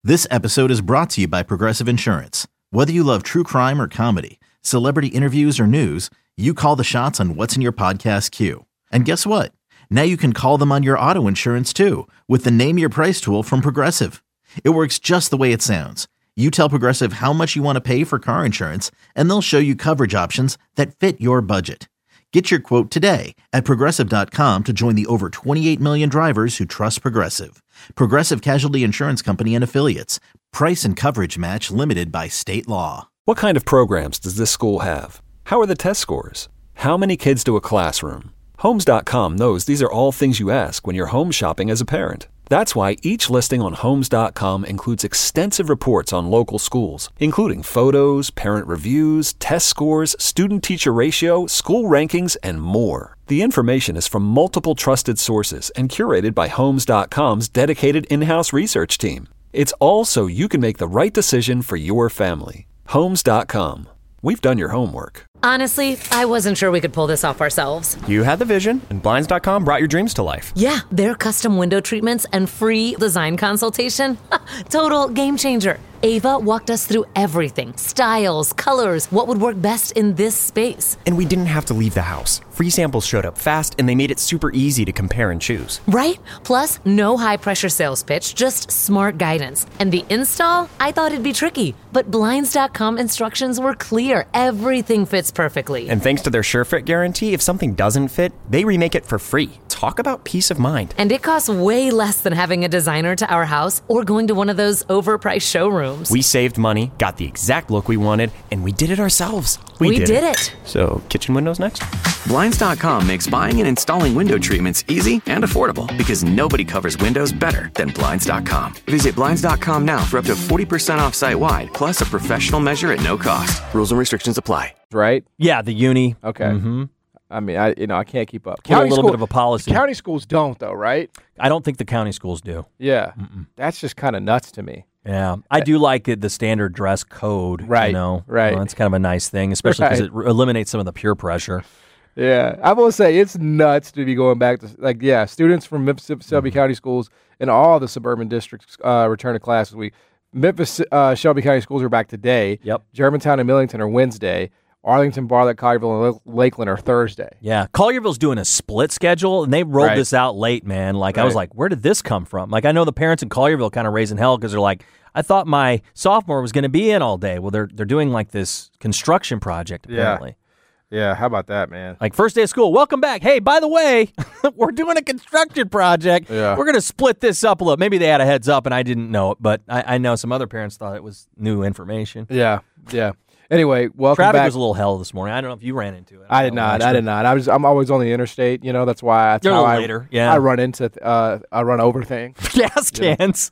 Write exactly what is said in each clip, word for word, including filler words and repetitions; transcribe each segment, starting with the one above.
This episode is brought to you by Progressive Insurance. Whether you love true crime or comedy, celebrity interviews or news, you call the shots on what's in your podcast queue. And guess what? Now you can call them on your auto insurance too with the Name Your Price tool from Progressive. It works just the way it sounds. You tell Progressive how much you want to pay for car insurance, and they'll show you coverage options that fit your budget. Get your quote today at Progressive dot com to join the over twenty-eight million drivers who trust Progressive. Progressive Casualty Insurance Company and Affiliates. Price and coverage match limited by state law. What kind of programs does this school have? How are the test scores? How many kids to a classroom? Homes dot com knows these are all things you ask when you're home shopping as a parent. That's why each listing on Homes dot com includes extensive reports on local schools, including photos, parent reviews, test scores, student-teacher ratio, school rankings, and more. The information is from multiple trusted sources and curated by Homes dot com's dedicated in-house research team. It's all so you can make the right decision for your family. Homes dot com. We've done your homework. Honestly, I wasn't sure we could pull this off ourselves. You had the vision, and Blinds dot com brought your dreams to life. Yeah, their custom window treatments and free design consultation. Total game changer. Ava walked us through everything. Styles, colors, what would work best in this space. And we didn't have to leave the house. Free samples showed up fast, and they made it super easy to compare and choose. Right? Plus, no high-pressure sales pitch, just smart guidance. And the install? I thought it'd be tricky, but Blinds dot com instructions were clear. Everything fits perfectly. And thanks to their SureFit guarantee, if something doesn't fit, they remake it for free. Talk about peace of mind. And it costs way less than having a designer to our house or going to one of those overpriced showrooms. We saved money, got the exact look we wanted, and we did it ourselves. We, we did, did it. it. So, kitchen windows next? Blinds dot com makes buying and installing window treatments easy and affordable because nobody covers windows better than Blinds dot com. Visit Blinds dot com now for up to forty percent off site-wide, plus a professional measure at no cost. Rules and restrictions apply. Right? Yeah, the uni. Okay. Mm-hmm. I mean, I you know I can't keep up. County a little school, bit of a policy. County schools don't, though, right? I don't think the county schools do. Yeah, Mm-mm. That's just kind of nuts to me. Yeah, I do like it, the standard dress code. Right, you know, right. Well, that's kind of a nice thing, especially because right. it eliminates some of the peer pressure. Yeah, I will say it's nuts to be going back to like yeah, students from Memphis, Shelby mm-hmm. County schools and all the suburban districts uh, return to class this week. Memphis, uh, Shelby County schools are back today. Yep. Germantown and Millington are Wednesday. Arlington, Bartlett, Collierville, and Lakeland are Thursday. Yeah, Collierville's doing a split schedule, and they rolled right. this out late, man. Like, right. I was like, where did this come from? Like, I know the parents in Collierville kind of raising hell because they're like, I thought my sophomore was going to be in all day. Well, they're they're doing, like, this construction project, apparently. Yeah, yeah. How about that, man? Like, first day of school, welcome back. Hey, by the way, we're doing a construction project. Yeah. We're going to split this up a little. Maybe they had a heads up, and I didn't know it, but I, I know some other parents thought it was new information. Yeah, yeah. Anyway, welcome Traffic back. was a little hell this morning. I don't know if you ran into it. I, I did not. I did not. I was. I'm always on the interstate. You know, that's why. That's You're how a little I, later. Yeah. I run into. Uh, I run over things. Gas cans.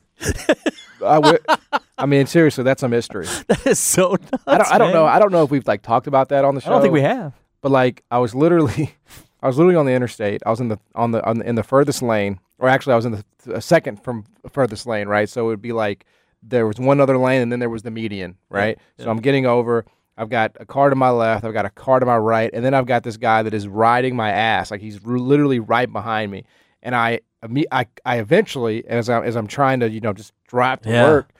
I, w- I mean, seriously, that's a mystery. That is so nuts, I don't. I don't man. know. I don't know if we've like talked about that on the show. I don't think we have. But like, I was literally, I was literally on the interstate. I was in the on the, on the in the furthest lane, or actually, I was in the th- second from furthest lane, right? So it would be like there was one other lane, and then there was the median, right? Yeah. So I'm getting over. I've got a car to my left, I've got a car to my right, and then I've got this guy that is riding my ass, like he's r- literally right behind me. And I, I, I eventually, as I'm as I'm trying to, you know, just drive to yeah. work,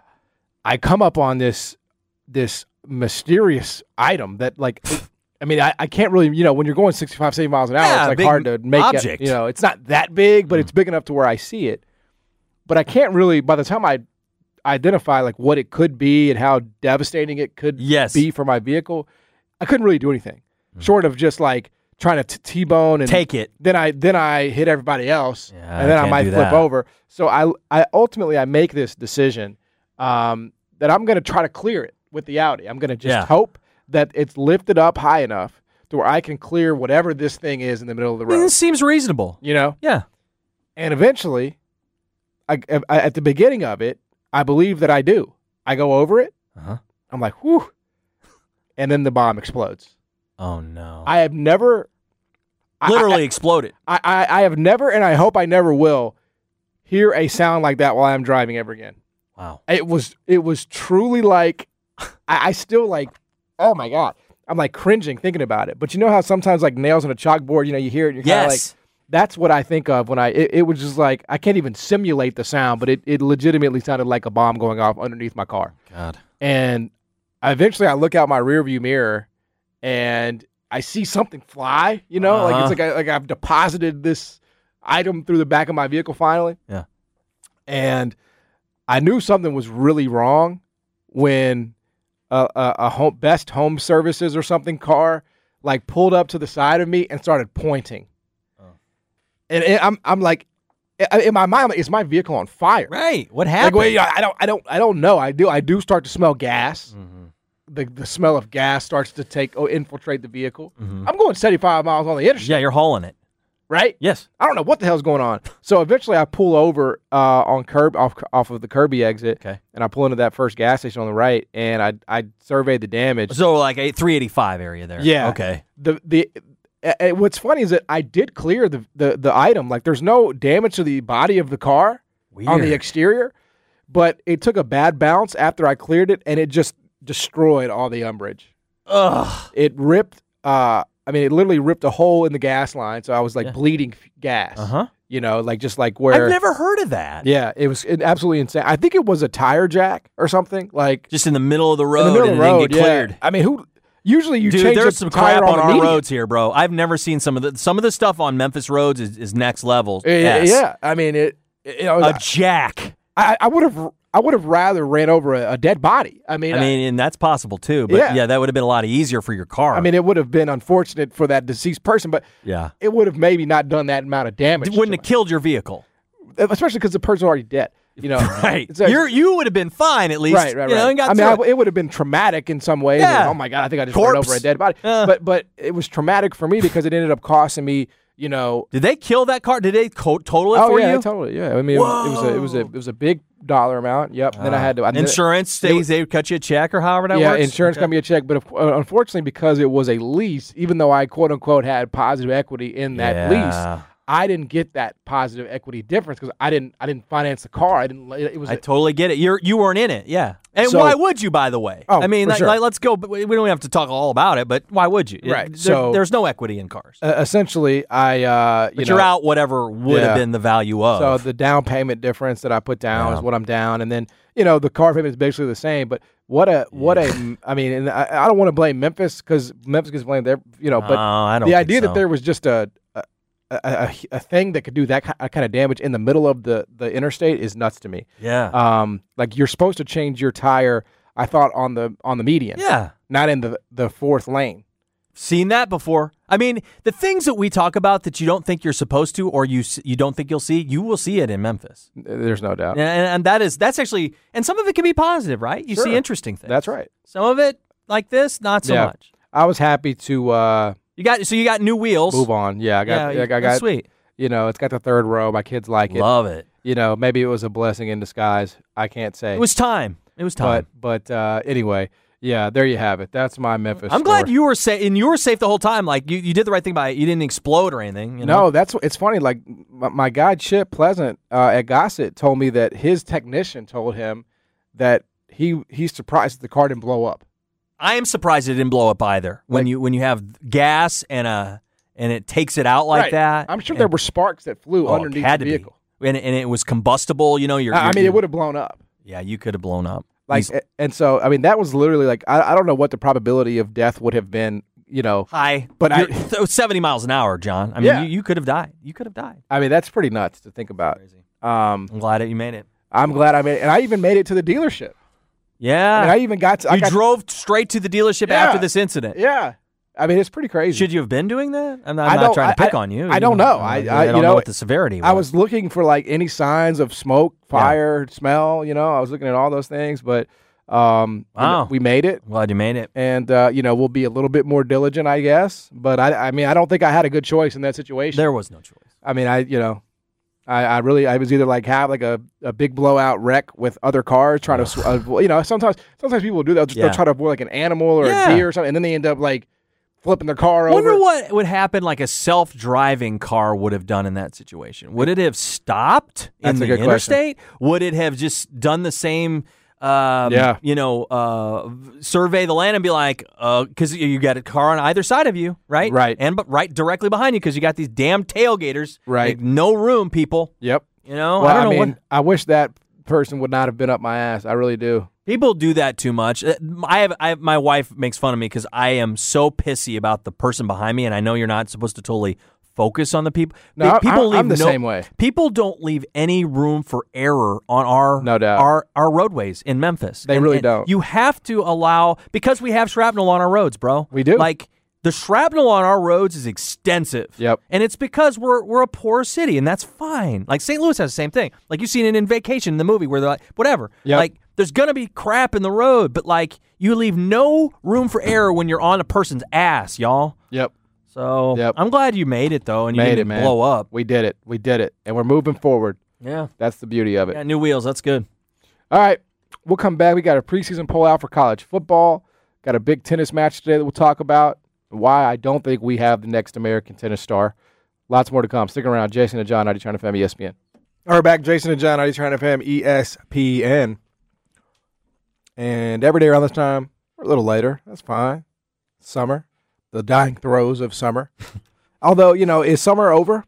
I come up on this this mysterious item that, like, I mean, I, I can't really, you know, when you're going sixty-five, seventy miles an hour, yeah, it's like hard to make object. it. You know, it's not that big, but mm. it's big enough to where I see it. But I can't really. By the time I identify like what it could be and how devastating it could yes. be for my vehicle, I couldn't really do anything mm. short of just like trying to t- T-bone and take it. Then I then I hit everybody else, yeah, and then I, I might flip that. over. So I I ultimately I make this decision um, that I'm going to try to clear it with the Audi. I'm going to just yeah. hope that it's lifted up high enough to where I can clear whatever this thing is in the middle of the road. This seems reasonable. You know? Yeah. And eventually, I, I, at the beginning of it, I believe that I do. I go over it. Uh-huh. I'm like, whew. And then the bomb explodes. Oh, no. I have never... Literally I, exploded. I, I, I have never, and I hope I never will, hear a sound like that while I'm driving ever again. Wow. It was it was truly like, I, I still like, oh my God. I'm like cringing thinking about it. But you know how sometimes like nails on a chalkboard, you know, you hear it and you're kind of yes. like, that's what I think of when I. It, it was just like I can't even simulate the sound, but it, it legitimately sounded like a bomb going off underneath my car. God. And eventually, I look out my rearview mirror, and I see something fly. You know, Uh-huh. like it's like I, like I've deposited this item through the back of my vehicle finally. Yeah. And I knew something was really wrong when a, a, a home, Best Home Services or something car like pulled up to the side of me and started pointing. Oh. And, and I'm I'm like, in my mind, I'm like, is my vehicle on fire? Right. What Like, happened? wait, I don't I don't I don't know. I do I do start to smell gas. Mm-hmm. The the smell of gas starts to take oh, infiltrate the vehicle. Mm-hmm. I'm going seventy-five miles on the interstate. Yeah, you're hauling it. Right? Yes. I don't know what the hell's going on. So eventually I pull over uh, on curb off off of the Kirby exit. Okay. And I pull into that first gas station on the right, and I I surveyed the damage. So like a three eighty-five area there. Yeah. Okay. The the uh, uh, what's funny is that I did clear the, the the item. Like there's no damage to the body of the car on the Weird. exterior, but it took a bad bounce after I cleared it, and it just destroyed all the umbrage. Ugh. It ripped. Uh, I mean, it literally ripped a hole in the gas line, so I was like Yeah. bleeding f- gas. Uh huh. You know, like just like where. I've never heard of that. Yeah, it was it, absolutely insane. I think it was a tire jack or something. Like Just in the middle of the road in the middle and of the it road. didn't get yeah. cleared. I mean, who? Usually you Dude, change there's a some tire crap on the our median. roads here, bro. I've never seen some of the some of the stuff on Memphis roads is, is next level. Yeah, S. yeah. I mean, it. it- you know, A jack. I I would have I would have rather ran over a, a dead body. I mean, I mean, and that's possible too. But Yeah. yeah, that would have been a lot easier for your car. I mean, it would have been unfortunate for that deceased person, but yeah, it would have maybe not done that amount of damage. it wouldn't have killed your vehicle. have, especially because the person's already dead. You know, Right. It's like- You're, you would have been fine at least. Right, right, you know, right. and got I mean, through I, it. it would have been traumatic in some ways. Yeah. And, oh my god, I think I just Corpse. ran over a dead body. Uh. But but it was traumatic for me because it ended up costing me. You know, Did they kill that car? Did they co- total it oh for yeah, you? totally, yeah. I mean, it was, it was a it was a it was a big dollar amount. Yep. then I had to I, Insurance stays, they cut you a check or however that Yeah, works? insurance Okay. got me a check, but of- uh, unfortunately, because it was a lease, even though I quote unquote had positive equity in that Yeah. lease, I didn't get that positive equity difference because I didn't I didn't finance the car. I didn't. It was I totally get it. You're you weren't in it, yeah. And So- why would you, by the way? Oh, I mean, for like, sure. like, let's go. But we don't have to talk all about it. But why would you? Right, There- so- there's no equity in cars. uh, essentially I. Uh, you But know, you're out whatever would Yeah. have been the value of. So the down payment difference that I put down Yeah. is what I'm down, and then you know the car payment is basically the same. But what a what a I mean, and I, I don't want to blame Memphis because Memphis gets blamed there, you know. But No, I don't the think idea so. that there was just a a, a, a a thing that could do that ki- kind of damage in the middle of the the interstate is nuts to me. yeah. Um, like you're supposed to change your tire. I thought on the on the median, yeah. not in the the fourth lane. Seen that before. I mean, the things that we talk about that you don't think you're supposed to or you s- you don't think you'll see, you will see it in Memphis. There's no doubt. And, and that is that's actually and some of it can be positive, right? You see Sure. interesting things. That's right. Some of it like this, not so Yeah. much. I was happy to uh, You got so you got new wheels. move on. Yeah, I got. Yeah, Yeah, I that's got. sweet. You know, it's got the third row. My kids like it. Love it. You know, maybe it was a blessing in disguise. I can't say. It was time. It was time. but but uh, anyway, yeah, there you have it. That's my Memphis. I'm glad story. you were safe, and you were safe the whole time. Like you, you did the right thing by it. You didn't explode or anything. You know? No, that's it's funny. Like my, my guy Chip Pleasant uh, at Gossett told me that his technician told him that he he's surprised that the car didn't blow up. I am surprised it didn't blow up either. When Like- you when you have gas and a and it takes it out like Right. that. I'm sure and, there were sparks that flew oh, it underneath had the to vehicle. be. And, and it was combustible. You know, you're, I, I you're- mean, it you're- would have blown up. Yeah, you could have blown up. Like, He's a- and so I mean, that was literally like I, I don't know what the probability of death would have been. You know, high, but I- you're- th- seventy miles an hour, John. I mean, Yeah. you, you could have died. You could have died. I mean, that's pretty nuts to think about. Um, I'm glad that you made it. I'm glad I made it, and I even made it to the dealership. Yeah, I mean, I even got to. I you got drove straight to the dealership Yeah. after this incident. Yeah, I mean, it's pretty crazy. Should you have been doing that? I'm not, I I'm not don't- trying to I- pick I- on you. I don't know. I, I- I, I- you don't know know, what the severity was. I was looking for like any signs of smoke, fire, smell. You know, I was looking at all those things, but um, we- Wow. we made it, glad you made it. and uh, you know, we'll be a little bit more diligent, I guess. But I, I mean, I don't think I had a good choice in that situation. There was no choice. I mean, I, you know, I, I really, I was either like have like a, a big blowout wreck with other cars trying to, sw- uh, you know, sometimes sometimes people do that. They'll, Yeah. they'll try to avoid like an animal or Yeah. a deer or something, and then they end up like flipping their car Wonder over. what would happen like a self-driving car would have done in that situation. Would it have stopped in That's a the good question. interstate? Would it have just done the same uh, Um, Yeah. You know, uh, survey the land and be like, because you you got a car on either side of you, right? Right. And but right directly behind you because you got these damn tailgaters. Right. Like, no room, people. Yep. You know, Well, I don't I, know mean, what. I wish that person would not have been up my ass. I really do. People do that too much. Uh, I have, I have, my wife makes fun of me because I am so pissy about the person behind me, and I know you're not supposed to totally focus on the people. No, I- people I'm- leave I'm the no, same way. People don't leave any room for error on our No doubt. our our roadways in Memphis. They And- really and don't. You have to allow because we have shrapnel on our roads, bro. We do. Like the shrapnel on our roads is extensive. Yep. And it's because we're we're a poor city, and that's fine. Like Saint Louis has the same thing. Like you've seen it in Vacation in the movie where they're like, whatever. Yep. Like there's gonna be crap in the road, but like you leave no room for error when you're on a person's ass, y'all. Yep. So Yep. I'm glad you made it though, and you Made didn't it, man. blow up. We did it. We did it. And we're moving forward. Yeah. That's the beauty of it. Got new wheels. That's good. All right. We'll come back. We got a preseason poll out for college football. Got a big tennis match today that we'll talk about. Why I don't think we have the next American tennis star. Lots more to come. Stick around. Jason and John, ninety Turn F M, E S P N. All right, back. Jason and John, ninety Turn F M, E S P N. And every day around this time, or a little later, that's fine. Summer. The dying throes of summer. Although, you know, is summer over?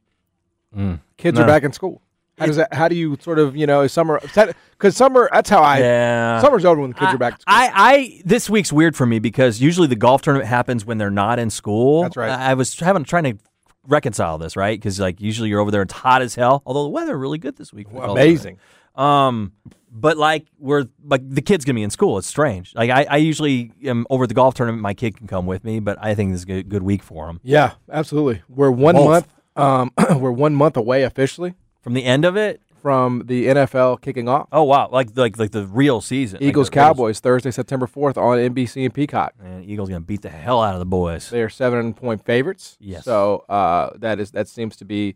Mm. Kids No. are back in school. How does that? How do you sort of, you know, is summer? Because summer, that's how I. Yeah. Summer's over when the kids I, are back to school. I, I this week's weird for me because usually the golf tournament happens when they're not in school. That's right. I, I was having trying to reconcile this, right? Because like usually you're over there, it's hot as hell. Although the weather really good this week. for the golf Amazing. tournament. Um, but like we're like the kid's gonna be in school. It's strange. Like I, I usually am over at the golf tournament. My kid can come with me, but I think this is a good, good week for him. Yeah, absolutely. We're one Both. month. Um, we're one month away officially From the end of it. from the N F L kicking off. Oh wow! Like like like the real season. Like Eagles the real- Cowboys Thursday, September fourth on N B C and Peacock. And Eagles gonna beat the hell out of the boys. They are seven point favorites. Yes. So uh, that is that seems to be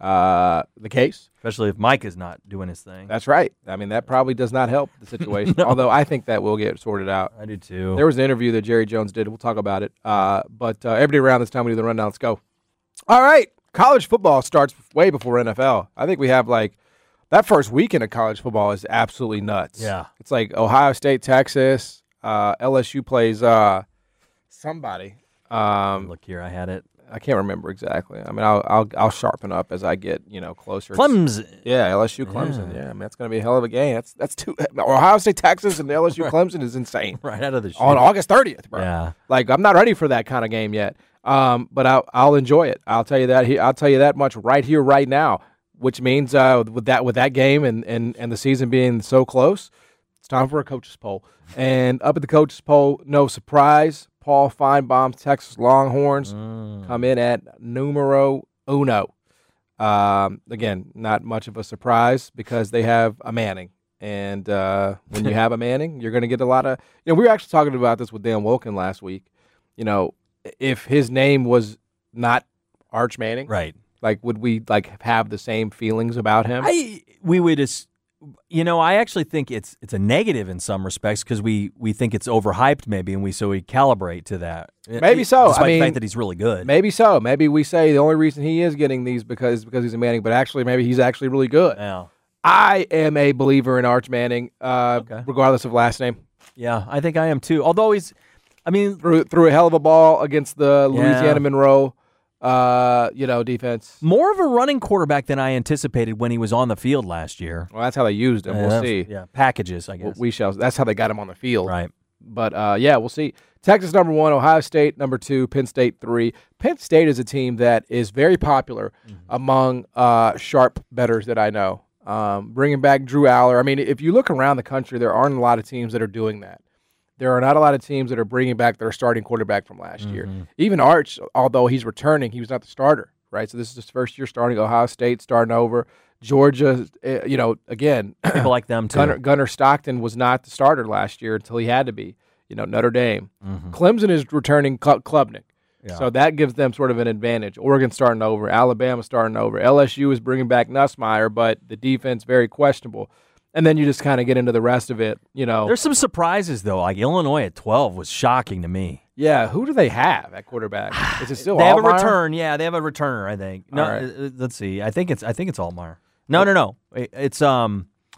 uh, the case. Especially if Mike is not doing his thing. That's right. I mean, that probably does not help the situation. Although I think that will get sorted out. I do too. There was an interview that Jerry Jones did. We'll talk about it. Uh, but uh, every day around this time, we do the rundown. Let's go. All right. College football starts way before N F L. I think we have like that first weekend of college football is absolutely nuts. Yeah. It's like Ohio State, Texas. Uh, L S U plays uh, somebody. Um, Look here, I had it. I can't remember exactly. I mean, I'll, I'll I'll sharpen up as I get you know closer. Clemson. Yeah, L S U Clemson. Yeah, I mean that's going to be a hell of a game. That's that's two. Ohio State, Texas, and L S U Clemson is insane. Right out of the chute. On August thirtieth, bro. Yeah. Like I'm not ready for that kind of game yet. Um, but I'll I'll enjoy it. I'll tell you that. He, I'll tell you that much right here, right now. Which means uh, with that with that game and, and and the season being so close, it's time for a coaches poll. And up at the coaches poll, no surprise, Paul Feinbaum's Texas Longhorns Mm. come in at numero uno. Um, again, not much of a surprise because they have a Manning. And uh, when you have a Manning, you're going to get a lot of – you know, we were actually talking about this with Dan Wolken last week. You know, if his name was not Arch Manning, Right. like would we like have the same feelings about him? I we would just, you know, I actually think it's it's a negative in some respects because we we think it's overhyped maybe, and we so we calibrate to that. Maybe so. Despite I mean, the fact that he's really good. Maybe so. Maybe we say the only reason he is getting these because because he's a Manning, but actually maybe he's actually really good. Yeah. I am a believer in Arch Manning, uh, Okay. regardless of last name. Yeah, I think I am too. Although he's, I mean, Threw threw a hell of a ball against the Yeah. Louisiana Monroe, uh, you know, defense. more of a running quarterback than I anticipated when he was on the field last year. Well, that's how they used him. Yeah, We'll that's- see. Yeah, packages, I guess. We shall. That's how they got him on the field. Right. But uh, yeah, we'll see. Texas number one, Ohio State number two, Penn State three. Penn State is a team that is very popular Mm-hmm. among uh, sharp bettors that I know. Um, bringing back Drew Aller. I mean, if you look around the country, there aren't a lot of teams that are doing that. There are not a lot of teams that are bringing back their starting quarterback from last year. Mm-hmm. Even Arch, although he's returning, he was not the starter, right? So this is his first year starting. Ohio State starting over. Georgia, uh, you know, again, People like them too. Gunnar, Gunnar Stockton was not the starter last year until he had to be. You know, Notre Dame. Mm-hmm. Clemson is returning Cl- Klubnik. Yeah. So that gives them sort of an advantage. Oregon starting over. Alabama starting over. L S U is bringing back Nussmeier, but the defense very questionable. And then you just kind of get into the rest of it, you know. There's some surprises though. Like Illinois at twelve was shocking to me. yeah, who do they have at quarterback? Is it still They have a Altmaier? return. Yeah, they have a returner. I think. No, All right. uh, uh, let's see. I think it's. I think it's Altmaier. No, no, no. It- It's um.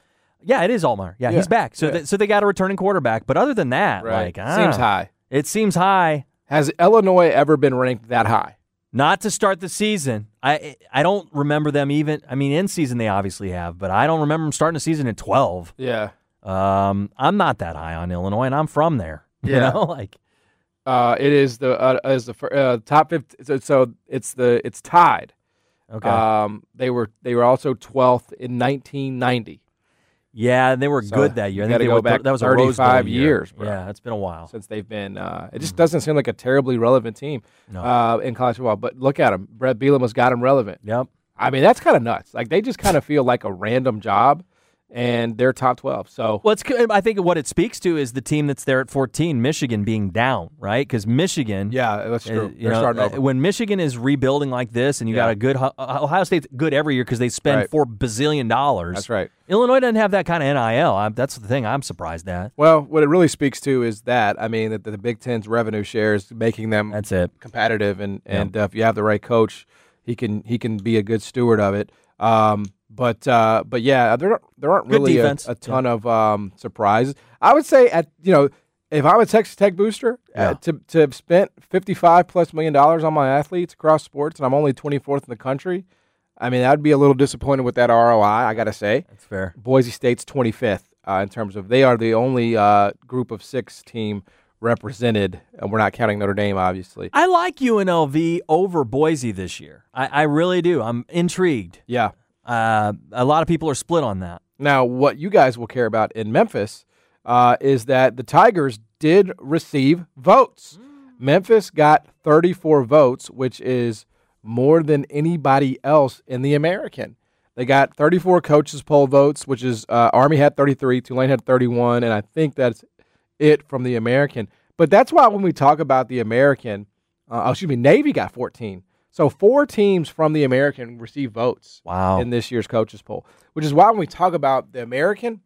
Yeah, it is Altmaier. Yeah, Yeah. he's back. So, Yeah. th- so they got a returning quarterback. But other than that, Right. like ah, Seems high. It seems high. Has Illinois ever been ranked that high? Not to start the season. I I don't remember them even. I mean, in season they obviously have, but I don't remember them starting the season at twelve. Yeah. Um, I'm not that high on Illinois, and I'm from there. You Yeah. know, like Uh, it is the uh, is the fir- uh, top fifty. So, so it's the it's tied. okay, Um, they were they were also twelfth in nineteen ninety. yeah, they were so good that year. I you think gotta they go were, back that was a Rose Bowl thirty-five year. years, bro. Yeah, it's been a while. Since they've been, uh, it just doesn't seem like a terribly relevant team No. uh, in college football. But look at them. Brett Bielema's got them relevant. Yep. I mean, that's kind of nuts. Like they just kind of feel like a random job, and they're top twelve. So Well, it's, I think what it speaks to is the team that's there at fourteen, Michigan, being down, right? Because Michigan, yeah, that's uh, true. you They're know, starting uh, over. when Michigan is rebuilding like this, and you Yeah. got a good uh, Ohio State's good every year because they spend Right. four bazillion dollars. That's right. Illinois doesn't have that kind of N I L. I'm, that's the thing I'm surprised at. Well, what it really speaks to is that I mean that the, the Big Ten's revenue share is making them That's it. competitive, and and uh, if you have the right coach, he can he can be a good steward of it. Um, but uh, but yeah, there there aren't Good really a, defense. a ton of um, surprises. I would say at you know if I'm a Texas Tech booster Yeah. uh, to to have spent fifty-five plus million dollars on my athletes across sports, and I'm only twenty-fourth in the country. I mean, I'd be a little disappointed with that R O I. I got to say. That's fair. Boise State's twenty-fifth uh, in terms of they are the only uh, group of six team represented, and we're not counting Notre Dame, obviously. I like U N L V over Boise this year. I, I really do. I'm intrigued. Yeah. Uh, a lot of people are split on that. Now, what you guys will care about in Memphis uh, is that the Tigers did receive votes. Memphis got thirty-four votes, which is more than anybody else in the American. They got thirty-four coaches poll votes, which is uh, Army had thirty-three, Tulane had thirty-one, and I think that's it from the American. But that's why when we talk about the American, uh, oh, excuse me, Navy got fourteen. So four teams from the American received votes Wow. in this year's coaches poll, which is why when we talk about the American,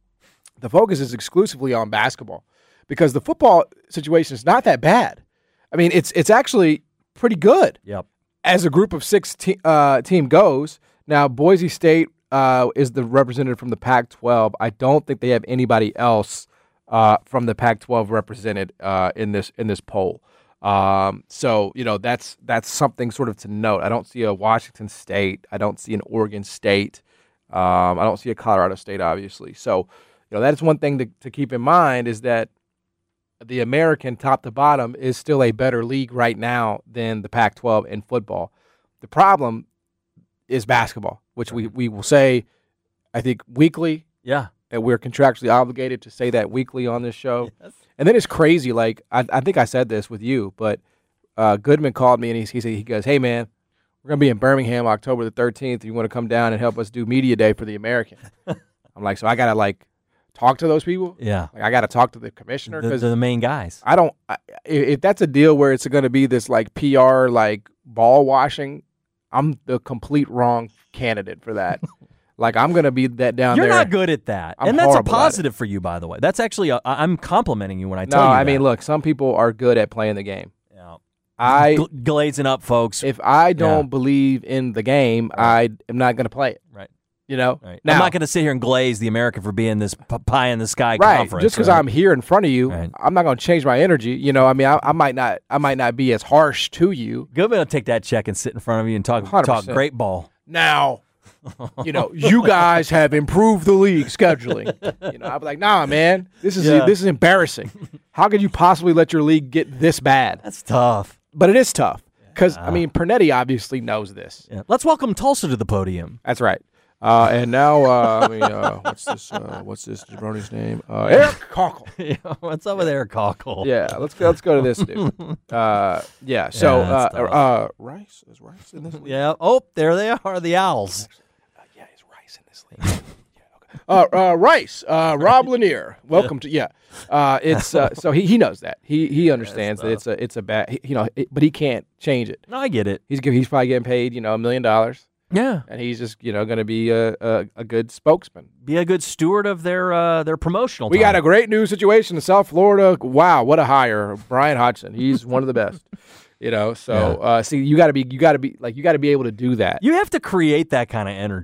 the focus is exclusively on basketball because the football situation is not that bad. I mean, it's it's actually pretty good Yep. as a group of six te- uh, team goes. Now, Boise State uh, is the representative from the Pac twelve. I don't think they have anybody else uh, from the Pac twelve represented uh, in this in this poll. Um, so you know that's that's something sort of to note. I don't see a Washington State. I don't see an Oregon State. Um, I don't see a Colorado State, obviously. So you know that is one thing to, to keep in mind is that the American top to bottom is still a better league right now than the Pac twelve in football. The problem is basketball, which we, we will say, I think, weekly. Yeah. And we're contractually obligated to say that weekly on this show. Yes. And then it's crazy. Like, I, I think I said this with you, but uh, Goodman called me and he, he said, he goes, hey, man, we're going to be in Birmingham October the thirteenth. You want to come down and help us do Media Day for the American? I'm like, so I got to, like, talk to those people? Yeah. Like, I got to talk to the commissioner? The, Because the main guys. I don't I, if if that's a deal where it's going to be this, like, P R, like, ball washing, I'm the complete wrong candidate for that. Like, I'm going to be that down You're there. not good at that. I'm and that's a horrible at it. positive for you, by the way. That's actually, a, I- I'm complimenting you when I No, tell you I that. mean, look, some people are good at playing the game. Yeah. I Gl- glazing up, folks. if I don't Yeah. believe in the game, I am not going to play it. right. You know, Right. now, I'm not going to sit here and glaze the American for being this p- pie in the sky right. conference. Just because right? I'm here in front of you, Right. I'm not going to change my energy. You know, I mean, I, I might not, I might not be as harsh to you Goodman will take that check and sit in front of you and talk one hundred talk percent. great ball. now. You know, you guys have improved the league scheduling. You know, I'd be like, nah, man, this is Yeah. this is embarrassing. How could you possibly let your league get this bad? That's tough. But it is tough because I mean, Pernetti obviously knows this. Yeah. Let's welcome Tulsa to the podium. That's right. Uh, and now, uh, I mean, uh, what's this? Uh, what's this jabroni's name? Uh, Eric Cockle. Yeah, What's up with Eric Cockle? Yeah, let's go. Let's go to this dude. Uh, yeah. So, Yeah, that's uh, tough. uh, Rice is Rice in this league. Yeah. Oh, there they are, the Owls. Uh, yeah, is Rice in this league? yeah. Okay. Uh, uh, Rice. Uh, Rob Lanier. Welcome to yeah. Uh, it's uh, so he, he knows that he he understands that it's a it's a bad he, you know it, but he can't change it. No, I get it. He's he's probably getting paid you know a million dollars. Yeah. And he's just, you know, going to be a, a, a good spokesman. Be a good steward of their uh, their promotional We time. got a great new situation in South Florida. Wow, what a hire, Brian Hodgson. He's one of the best. You know, so Yeah. uh, see, you got to be, you got to be like, you got to be able to do that. You have to create that kind of energy.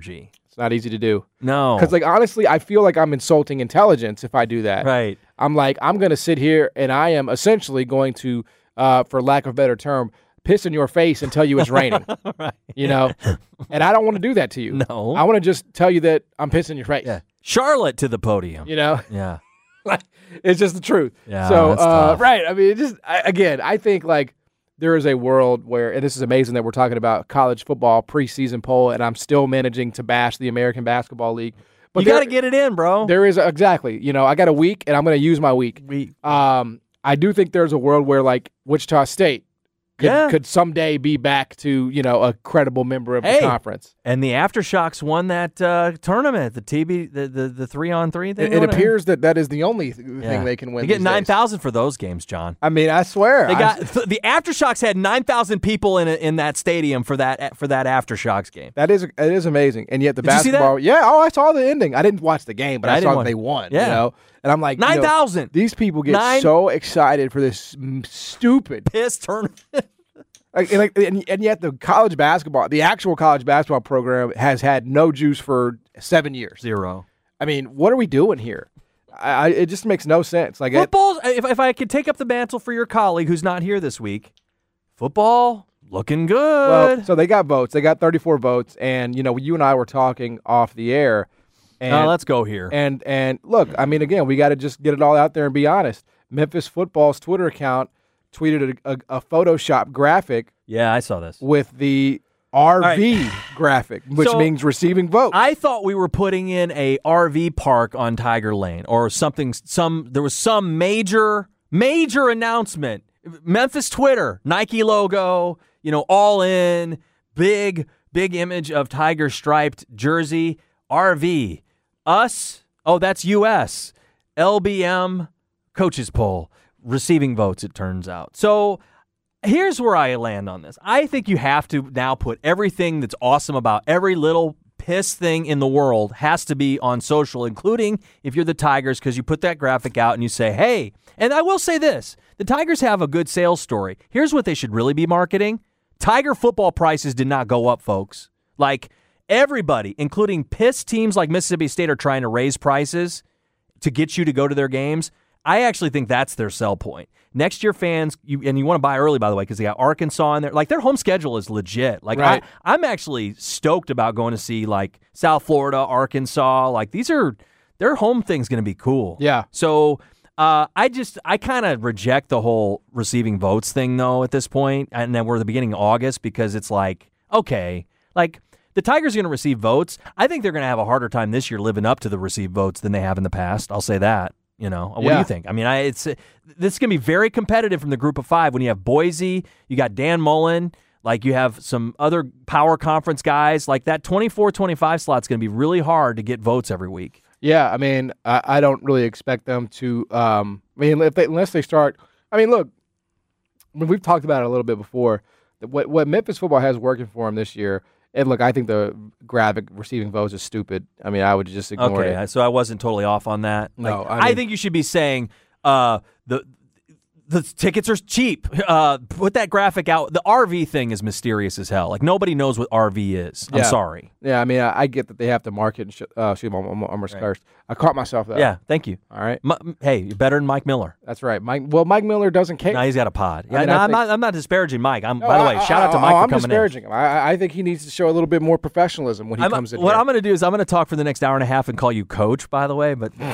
It's not easy to do. No. Because, like, honestly, I feel like I'm insulting intelligence if I do that. Right. I'm like, I'm going to sit here and I am essentially going to, uh, for lack of a better term, piss in your face and tell you it's raining. Right. You know? And I don't want to do that to you. No. I want to just tell you that I'm pissing in your face. Yeah. Charlotte to the podium. You know? Yeah. Like, it's just the truth. Yeah, so, that's uh, tough. right. I mean, it just, I, again, I think, like, there is a world where, and this is amazing that we're talking about college football preseason poll, and I'm still managing to bash the American Basketball League. But you there- got to get it in, bro. There is, exactly. You know, I got a week, and I'm going to use my week. We, Um, I do think there's a world where, like, Wichita State could, Yeah. could someday be back to, you know, a credible member of Hey. the conference. and the Aftershocks won that uh, tournament, the T B, the the, the three on three thing. It, it appears that that is the only th- Yeah. thing they can win. They get these nine days. thousand for those games, John. I mean, I swear. They I- got th- the Aftershocks had nine thousand people in a, in that stadium for that for that Aftershocks game. That is it is amazing, and yet the Did you see that? basketball. Yeah, oh, I saw the ending. I didn't watch the game, but Yeah, I I, didn't saw watch- that they won. Yeah. You know, and I'm like, you Nine know, thousand These people get Nine- so excited for this mm, stupid, piss tournament. like, and, like, and, and yet the college basketball, the actual college basketball program has had no juice for seven years. Zero. I mean, what are we doing here? I, I, it just makes no sense. Like, it, Football. If if I could take up the mantle for your colleague who's not here this week, football looking good. well, so they got votes. They got thirty-four votes, and you know, you and I were talking off the air. And, Uh, let's go here. And and look, I mean, again, we got to just get it all out there and be honest. Memphis Football's Twitter account tweeted a, a, a Photoshop graphic yeah, I saw this. with the R V graphic, which So, means receiving votes. I thought we were putting in a R V park on Tiger Lane or something. Some there was some major major announcement. Memphis Twitter, Nike logo, you know, all in, big big image of Tiger striped jersey, R V, us. Oh, that's U S L B M coaches poll, receiving votes. It turns out. So. Here's where I land on this. I think you have to now put everything that's awesome about every little piss thing in the world has to be on social, including if you're the Tigers, because you put that graphic out and you say, hey, and I will say this, the Tigers have a good sales story. Here's what they should really be marketing. Tiger football prices did not go up, folks. Like everybody, including piss teams like Mississippi State, are trying to raise prices to get you to go to their games. I actually think that's their sell point. Next year, fans, you, and you want to buy early, by the way, because they got Arkansas in there. Like, their home schedule is legit. Like, Right. I, I'm actually stoked about going to see, like, South Florida, Arkansas. Like, these are, their home thing's going to be cool. Yeah. So, uh, I just, I kind of reject the whole receiving votes thing, though, at this point. And then we're at the beginning of August because it's like, okay, like, the Tigers are going to receive votes. I think they're going to have a harder time this year living up to the received votes than they have in the past. I'll say that. You know, what do Yeah. you think? I mean, I, it's this is going to be very competitive from the group of five. When you have Boise, you got Dan Mullen, like you have some other power conference guys. Like that twenty-four twenty-five slot's going to be really hard to get votes every week. Yeah, I mean, I, I don't really expect them to. Um, I mean, if they, unless they start. I mean, look, when we've talked about it a little bit before. What what Memphis football has working for them this year. And look, I think the graphic receiving votes is stupid. I mean, I would just ignore Okay, it. so I wasn't totally off on that. No, Like, I I, mean- think you should be saying uh, the the tickets are cheap. Uh, put that graphic out. The R V thing is mysterious as hell. Like nobody knows what R V is. I'm Yeah. sorry. Yeah, I mean, I, I get that they have to market and sh- uh, shoot, I'm, I'm, I'm almost cursed. I caught myself though. Yeah, thank you. All right. M- hey, you're better than Mike Miller. That's right. Mike. Well, Mike Miller doesn't care. No, he's got a pod. Yeah, mean, no, I I'm think- not. I'm not disparaging Mike. I'm. No, by the I- way, shout out to I- Mike oh, for I'm coming in. disparaging him. I, I think he needs to show a little bit more professionalism when he I'm, comes in what here. I'm going to do is I'm going to talk for the next hour and a half and call you Coach. By the way, but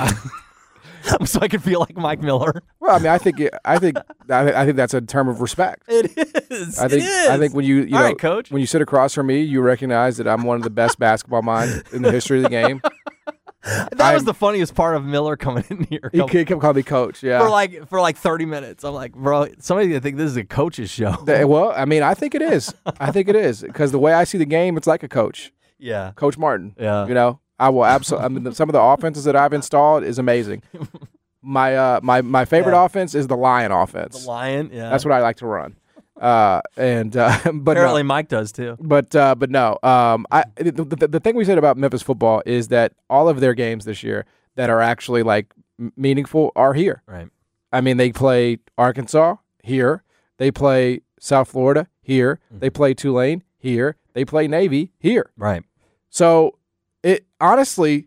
so I can feel like Mike Miller. Well, I mean, I think it, I think I, I think that's a term of respect. It is. I think it is. I think when you you All know right, Coach. when you sit across from me, you recognize that I'm one of the best basketball minds in the history of the game. that was I'm- the funniest part of Miller coming in here. He kept calling me coach. Yeah. for like for like thirty minutes. I'm like, bro, somebody's gonna think this is a coach's show. Th- well, I mean, I think it is. I think it is because the way I see the game, it's like a coach, Yeah. Coach Martin. Yeah. You know, I will absolutely. I mean, some of the offenses that I've installed is amazing. My uh, my my favorite Yeah. offense is the Lion offense. The Lion. Yeah. That's what I like to run. Uh, and uh, but no. apparently Mike does too. But uh, but no, um, I the, the, the thing we said about Memphis football is that all of their games this year that are actually like m- meaningful are here. Right. I mean, they play Arkansas here, they play South Florida here, Mm-hmm. they play Tulane here, they play Navy here. Right. So it honestly,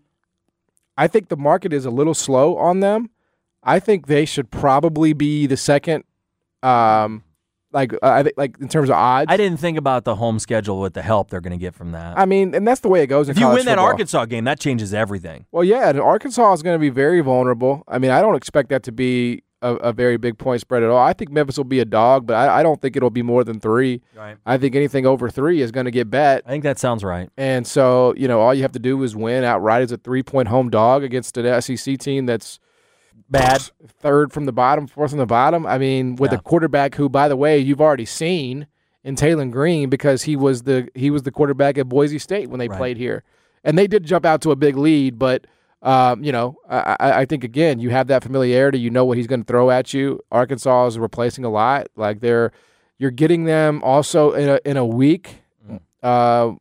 I think the market is a little slow on them. I think they should probably be the second. Um, like uh, I think, like in terms of odds. I didn't think about the home schedule with the help they're going to get from that. I mean, and that's the way it goes. In if you college win that football. Arkansas game, that changes everything. Well, yeah, and Arkansas is going to be very vulnerable. I mean, I don't expect that to be a, a very big point spread at all. I think Memphis will be a dog, but I, I don't think it'll be more than three. Right. I think anything over three is going to get bet. I think that sounds right. And so, you know, all you have to do is win outright as a three-point home dog against an S E C team that's bad, third from the bottom, fourth from the bottom. I mean, with yeah. a quarterback who, by the way, you've already seen in Taylor Green because he was the he was the quarterback at Boise State when they right. played here, and they did jump out to a big lead. But um, you know, I, I think again, you have that familiarity. You know what he's going to throw at you. Arkansas is replacing a lot. Like they're you're getting them also in a in a week mm. uh,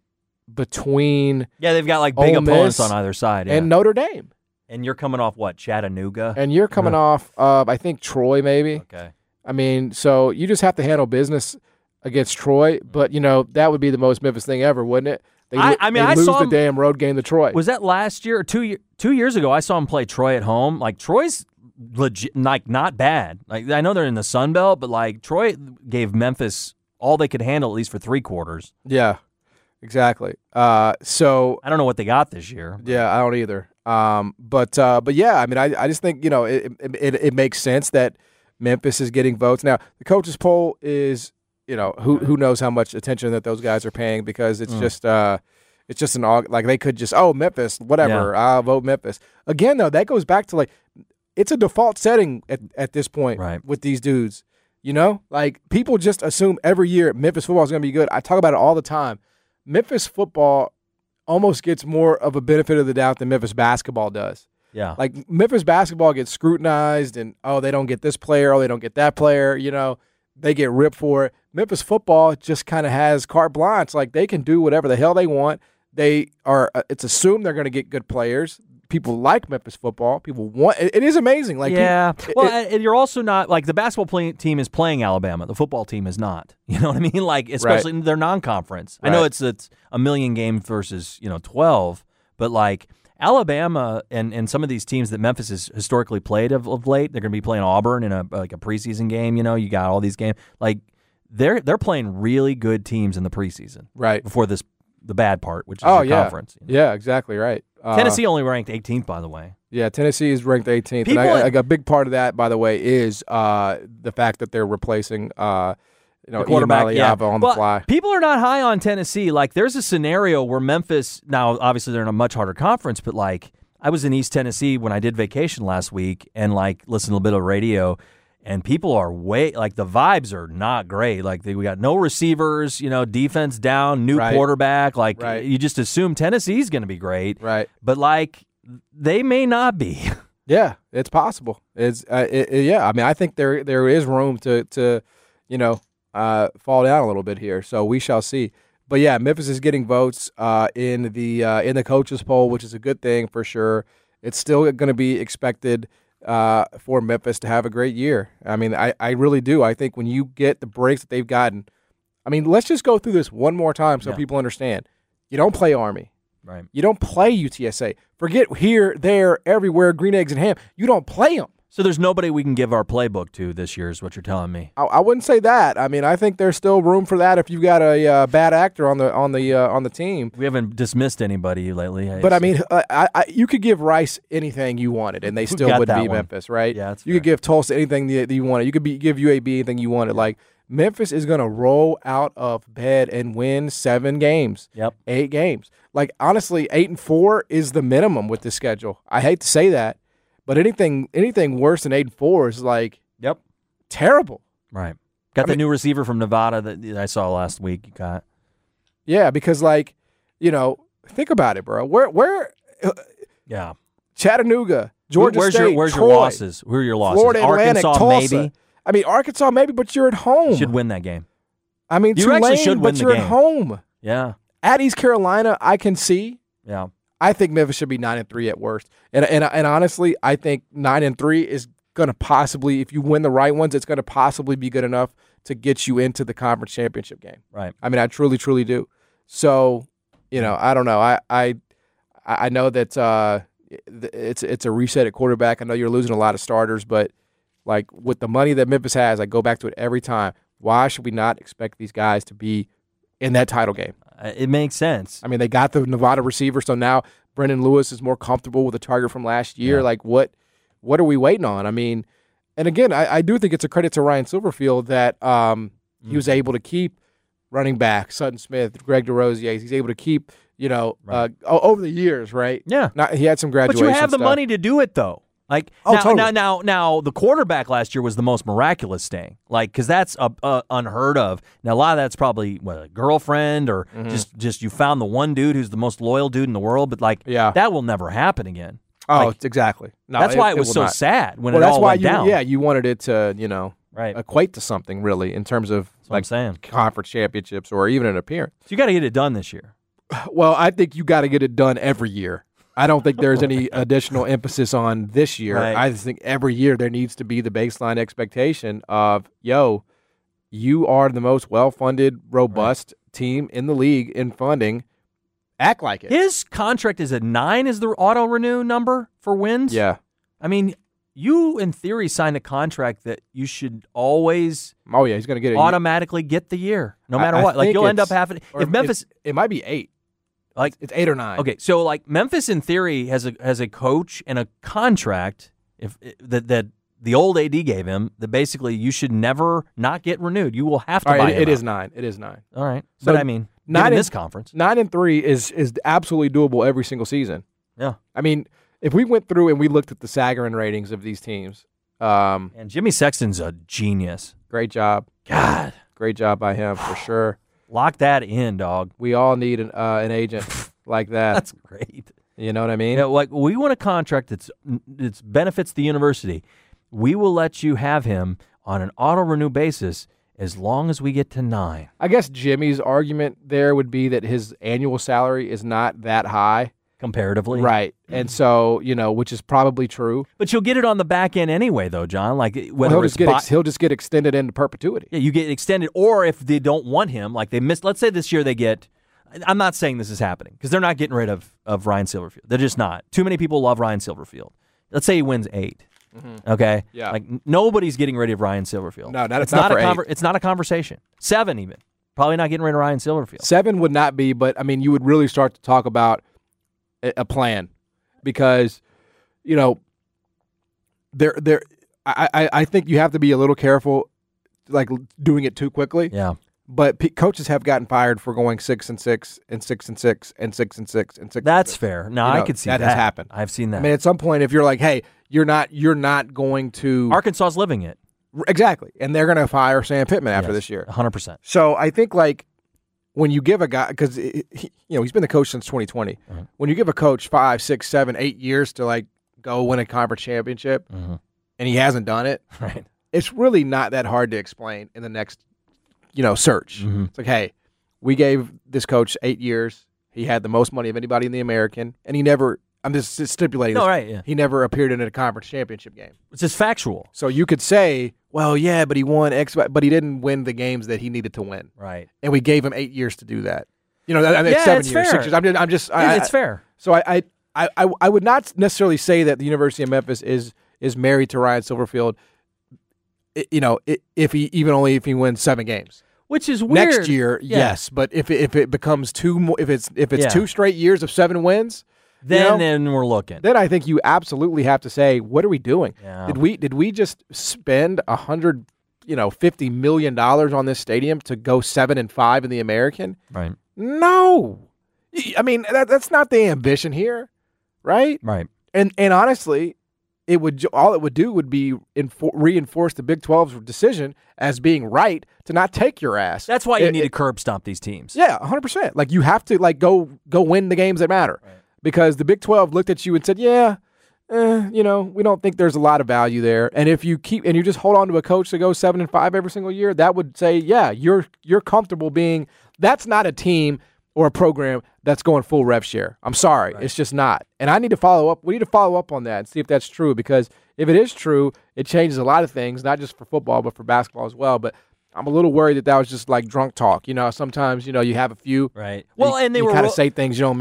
between yeah they've got like big Ole opponents Miss on either side yeah. and Notre Dame. And you're coming off what, Chattanooga? And you're coming uh-huh. off, uh, I think, Troy maybe. Okay. I mean, so you just have to handle business against Troy. But, you know, that would be the most Memphis thing ever, wouldn't it? They, I, I mean, they I lose saw the him, damn road game to Troy. Was that last year or two, two years ago? I saw him play Troy at home. Like, Troy's legit, like, not bad. Like, I know they're in the Sun Belt, but, like, Troy gave Memphis all they could handle, at least for three quarters. Yeah, exactly. Uh, so I don't know what they got this year. But. Yeah, I don't either. Um, but uh, but yeah, I mean, I, I just think, you know, it, it it makes sense that Memphis is getting votes. Now, the coaches poll is, you know, who who knows how much attention that those guys are paying because it's mm. just uh, it's just an like they could just oh Memphis whatever yeah. I'll vote Memphis again though that goes back to like it's a default setting at at this point right. with these dudes, you know, like people just assume every year Memphis football is going to be good. I talk about it all the time. Memphis football almost gets more of a benefit of the doubt than Memphis basketball does. Yeah. Like Memphis basketball gets scrutinized and, oh, they don't get this player, oh, they don't get that player, you know, they get ripped for it. Memphis football just kind of has carte blanche. Like they can do whatever the hell they want. They are, uh, it's assumed they're going to get good players. People like Memphis football. People want it. It is amazing. Like yeah. People, well, it, and you're also not like the basketball play, team is playing Alabama. The football team is not. You know what I mean? Like especially right. they're non-conference. Right. I know it's it's a million games versus you know twelve, but like Alabama and, and some of these teams that Memphis has historically played of, of late, they're going to be playing Auburn in a like a preseason game. You know, you got all these games like they're they're playing really good teams in the preseason. Right before this the bad part, which is oh, the yeah. conference. You know? Yeah, exactly right. Uh, Tennessee only ranked eighteenth, by the way. Yeah, Tennessee is ranked eighteenth. People, and I, I, a big part of that, by the way, is uh, the fact that they're replacing uh, you know, the quarterback yeah. on well, the fly. People are not high on Tennessee. Like, there's a scenario where Memphis, now obviously they're in a much harder conference, but like I was in East Tennessee when I did vacation last week and like listened to a bit of radio. And people are way, like, the vibes are not great. Like, they, we got no receivers, you know, defense down, new right. quarterback. Like, right. you just assume Tennessee's going to be great. Right. But, like, they may not be. Yeah, it's possible. It's uh, it, it, Yeah, I mean, I think there there is room to, to you know, uh, fall down a little bit here. So we shall see. But, yeah, Memphis is getting votes uh, in the uh, in the coaches poll, which is a good thing for sure. It's still going to be expected Uh, for Memphis to have a great year. I mean, I, I really do. I think when you get the breaks that they've gotten, I mean, let's just go through this one more time so yeah. people understand. You don't play Army. Right. You don't play U T S A. Forget here, there, everywhere, green eggs and ham. You don't play them. So there's nobody we can give our playbook to this year is what you're telling me. I, I wouldn't say that. I mean, I think there's still room for that if you've got a uh, bad actor on the on the uh, on the team. We haven't dismissed anybody lately. But I mean, uh, I, I, you could give Rice anything you wanted, and they still wouldn't be one. Memphis, right? Yeah, that's you fair. could give Tulsa anything that you wanted. You could be, give U A B anything you wanted. Like Memphis is going to roll out of bed and win seven games. Yep, eight games. Like honestly, eight and four is the minimum with this schedule. I hate to say that. But anything anything worse than eight and four is like yep terrible. Right. Got I the mean, new receiver from Nevada that I saw last week. You got. Yeah, because like, you know, think about it, bro. Where where uh, Yeah. Chattanooga, Georgia where's State, your where's Troy, your losses? Who are your losses? Florida Atlantic, Arkansas Tulsa. maybe. I mean Arkansas maybe, but you're at home. You should win that game. I mean you Tulane, actually should win but the you're game. at home. Yeah. At East Carolina, I can see. Yeah. I think Memphis should be nine and three at worst, and and and honestly, I think nine and three is going to possibly, if you win the right ones, it's going to possibly be good enough to get you into the conference championship game. Right. I mean, I truly, truly do. So, you know, I don't know. I I I, I know that uh, it's it's a reset at quarterback. I know you're losing a lot of starters, but like with the money that Memphis has, I go back to it every time. Why should we not expect these guys to be in that title game? Uh, it makes sense. I mean, they got the Nevada receiver, so now Brendan Lewis is more comfortable with the target from last year. Yeah. Like, what what are we waiting on? I mean, and again, I, I do think it's a credit to Ryan Silverfield that um, he was able to keep running back Sutton Smith, Greg DeRosier. He's able to keep, you know, Right. uh, over the years, right? Yeah. Not, he had some But graduation you have the stuff. money to do it, though. Like Oh, now, totally. now, now, now, the quarterback last year was the most miraculous thing, like because that's uh, uh, unheard of. Now a lot of that's probably what, a girlfriend or Mm-hmm. just just you found the one dude who's the most loyal dude in the world, but like Yeah. that will never happen again. Oh, Like, exactly. No, that's why it was will so not. sad when Well, it that's all why went you, down. yeah, you wanted it to, you know, Right. equate to something really in terms of what I'm like saying. conference championships or even an appearance. So you got to get it done this year. Well, I think you got to get it done every year. I don't think there's any additional emphasis on this year. Right. I just think every year there needs to be the baseline expectation of, yo, you are the most well-funded, robust team in the league in funding. Act like it. His contract is at nine. Is the auto renew number for wins? Yeah. I mean, you in theory signed a contract that you should always Oh, yeah, he's going to get it. automatically get the year, no matter I what. Like think you'll end up it's- having or if Memphis. It, it might be eight. Like It's eight or nine. okay, so like Memphis in theory has a has a coach and a contract if that that the old A D gave him that basically you should never not get renewed. You will have to All buy right, him it, it is out. nine. It is nine. All right, So but I mean, nine not in and- this conference. Nine and three is is absolutely doable every single season. Yeah, I mean, if we went through and we looked at the Sagarin ratings of these teams, um, and Jimmy Sexton's a genius. great job. God, Great job by him for sure. lock that in, dog. We all need an uh, an agent like that. That's great. You know what I mean? Yeah, like we want a contract that's that's benefits the university. We will let you have him on an auto renew basis as long as we get to nine. I guess Jimmy's argument there would be that his annual salary is not that high. Comparatively. Right. And so, you know, which is probably true. But you'll get it on the back end anyway, though, John. Like Well, whether he'll it's just get bi- ex- he'll just get extended into perpetuity. yeah, you get extended, or if they don't want him, like they missed. Let's say this year they get. I'm not saying this is happening because they're not getting rid of of Ryan Silverfield. They're just not. Too many people love Ryan Silverfield. Let's say he wins eight. Okay. Yeah. Like n- nobody's getting rid of Ryan Silverfield. No, not- it's not not, for a eight. conver- It's not a conversation. Seven even. Probably not getting rid of Ryan Silverfield. Seven would not be, but I mean, you would really start to talk about a, a plan because, you know, there, there. I, I, I think you have to be a little careful, like doing it too quickly. Yeah. But p- coaches have gotten fired for going six and six and six and six and six and six and six. That's and six. fair. No, You I know, could see that that. has happened. I've seen that. I mean, at some point, if you're like, hey, you're not, you're not going to Arkansas's living it. exactly, and they're going to fire Sam Pittman after Yes, this year. one hundred percent. So I think like when you give a guy because you know he's been the coach since twenty twenty. Uh-huh. When you give a coach five, six, seven, eight years to like go win a conference championship, Mhm. and he hasn't done it, Right. it's really not that hard to explain in the next you know search. Mhm. It's like, hey, we gave this coach eight years. He had the most money of anybody in the American, and he never. I'm just stipulating. No, this, right, yeah. He never appeared in a conference championship game. It's just factual. So you could say, well, yeah, but he won X, but he didn't win the games that he needed to win. Right. And we gave him eight years to do that. You know, I mean, Yeah, seven it's years, fair. six years. I'm just, I'm just I, Yeah, I- it's fair. So I, I, I, I I would not necessarily say that the University of Memphis is is married to Ryan Silverfield. i- You know, i- if he even only if he wins seven games Which is weird. next year, Yeah. yes. But if it, if it becomes two more, if it's if it's Yeah. two straight years of seven wins, Then, you know, then we're looking. then I think you absolutely have to say, what are we doing? Yeah. Did we did we just spend a hundred, you know, fifty million dollars on this stadium to go seven and five in the American? Right. No, Y- I mean that, that's not the ambition here, right? Right. And and honestly, it would ju- all it would do would be infor- reinforce the Big twelve's decision as being right to not take your ass. That's why you It- need to it- curb stomp these teams. yeah, one hundred percent. Like you have to like go go win the games that matter. Because the Big twelve looked at you and said, "Yeah, eh, you know, we don't think there's a lot of value there." And if you keep and you just hold on to a coach that goes seven and five every single year, that would say, "Yeah, you're you're comfortable being." That's not a team or a program that's going full rev share. I'm sorry, it's just not. And I need to follow up. We need to follow up on that and see if that's true. Because if it is true, it changes a lot of things, not just for football but for basketball as well. But I'm a little worried that that was just like drunk talk. You know, sometimes you know you have a few. Right. Well, you, and they you were kind ro- of say things you don't mean.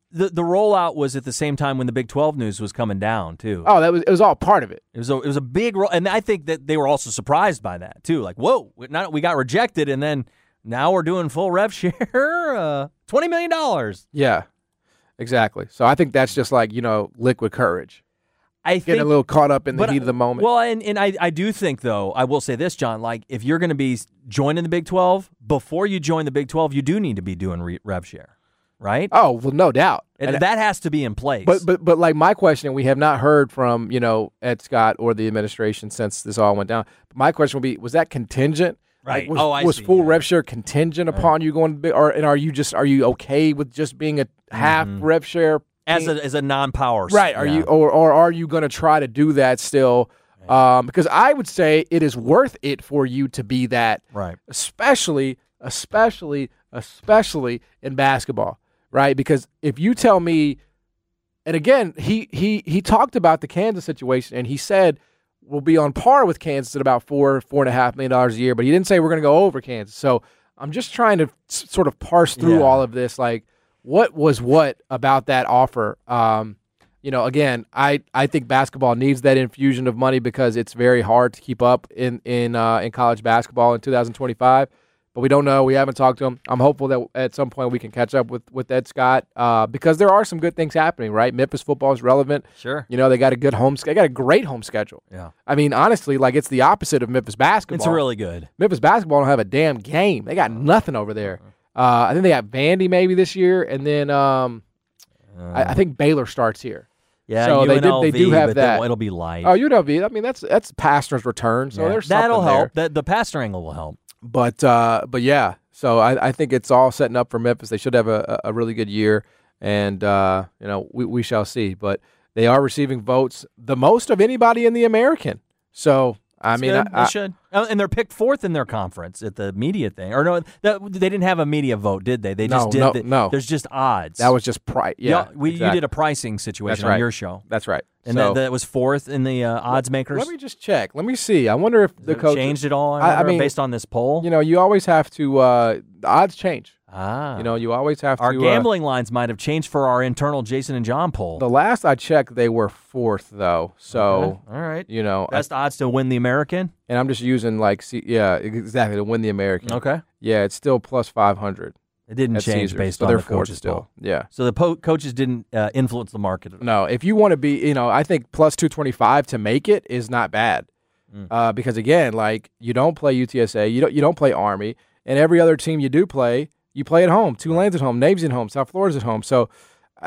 the the rollout was at the same time when the Big twelve news was coming down too. Oh, that was it was all part of it. It was a, it was a big roll, and I think that they were also surprised by that too. Like, whoa, we, not, we got rejected, and then now we're doing full rev share, uh, twenty million dollars. Yeah, exactly. So I think that's just like, you know, liquid courage. I think, Getting a little caught up in the but, heat of the moment. Well, and, and I, I do think, though, I will say this, John, like if you're going to be joining the Big twelve, before you join the Big twelve, you do need to be doing re- rev share, right? Oh, well, no doubt. And, and that has to be in place. But, but, but like my question, we have not heard from, you know, Ed Scott or the administration since this all went down. But my question would be, was that contingent? Right. Like, was, oh, I was see, full yeah. rev share contingent right. upon you going to big, or and are you just are you okay with just being a half mm-hmm. rev share as a as a non-power? Right. Are yeah. you or or are you going to try to do that still? Um, because I would say it is worth it for you to be that. Right. Especially, especially, especially in basketball. Right. Because if you tell me, and again, he he he talked about the Kansas situation, and he said we'll be on par with Kansas at about four, four and a half million dollars a year, but he didn't say we're going to go over Kansas. So I'm just trying to s- sort of parse through yeah. all of this. Like, what was what about that offer? Um, you know, again, I, I think basketball needs that infusion of money because it's very hard to keep up in in uh, in college basketball in two thousand twenty-five. But we don't know. We haven't talked to him. I'm hopeful that at some point we can catch up with, with Ed Scott uh, because there are some good things happening, right? Memphis football is relevant. Sure. You know, they got a good home They got a great home schedule. Yeah. I mean, honestly, like it's the opposite of Memphis basketball. It's really good. Memphis basketball don't have a damn game. They got nothing over there. Uh, I think they got Vandy maybe this year, and then um, uh, I, I think Baylor starts here. Yeah, so U N L V, they, did, they do have but that. It'll be light. Oh, U N L V. I mean, that's that's Pastner's return, so yeah. there's that'll something help. there. That the pastor angle will help. But uh, but yeah, so I, I think it's all setting up for Memphis. They should have a, a really good year, and uh, you know we we shall see. But they are receiving votes the most of anybody in the American. So I That's mean, good. I, they should, oh, and they're picked fourth in their conference at the media thing. Or no, that, they didn't have a media vote, did they? They just No, did. no, the, no. There's just odds. that was just price. Yeah, Yeah, we, exactly. you did a pricing situation That's right. on your show, That's right. and so, that, that was fourth in the uh, odds makers. Let me just check. Let me see. I wonder if the Has it coach changed at all. I, I- I wonder, mean, based on this poll. You know, you always have to. Uh, the odds change. ah, You know, you always have our to. gambling lines might have changed for our internal Jason and John poll. Uh, the last I checked, they were fourth though. So Okay. all right, you know, I- best odds to win the American. and I'm just using like, see, yeah, exactly to win the American. Okay, Yeah, it's still plus five hundred. it didn't at change Caesars, based so on they're the fourth coaches still. poll. Yeah. So the po- coaches didn't uh, influence the market. At all. No, if you want to be, you know, I think plus two twenty-five to make it is not bad. Mm. Uh, because again, like you don't play U T S A, you don't you don't play Army, and every other team you do play, you play at home. Tulane's at home, Navy's at home, South Florida's at home. So, I,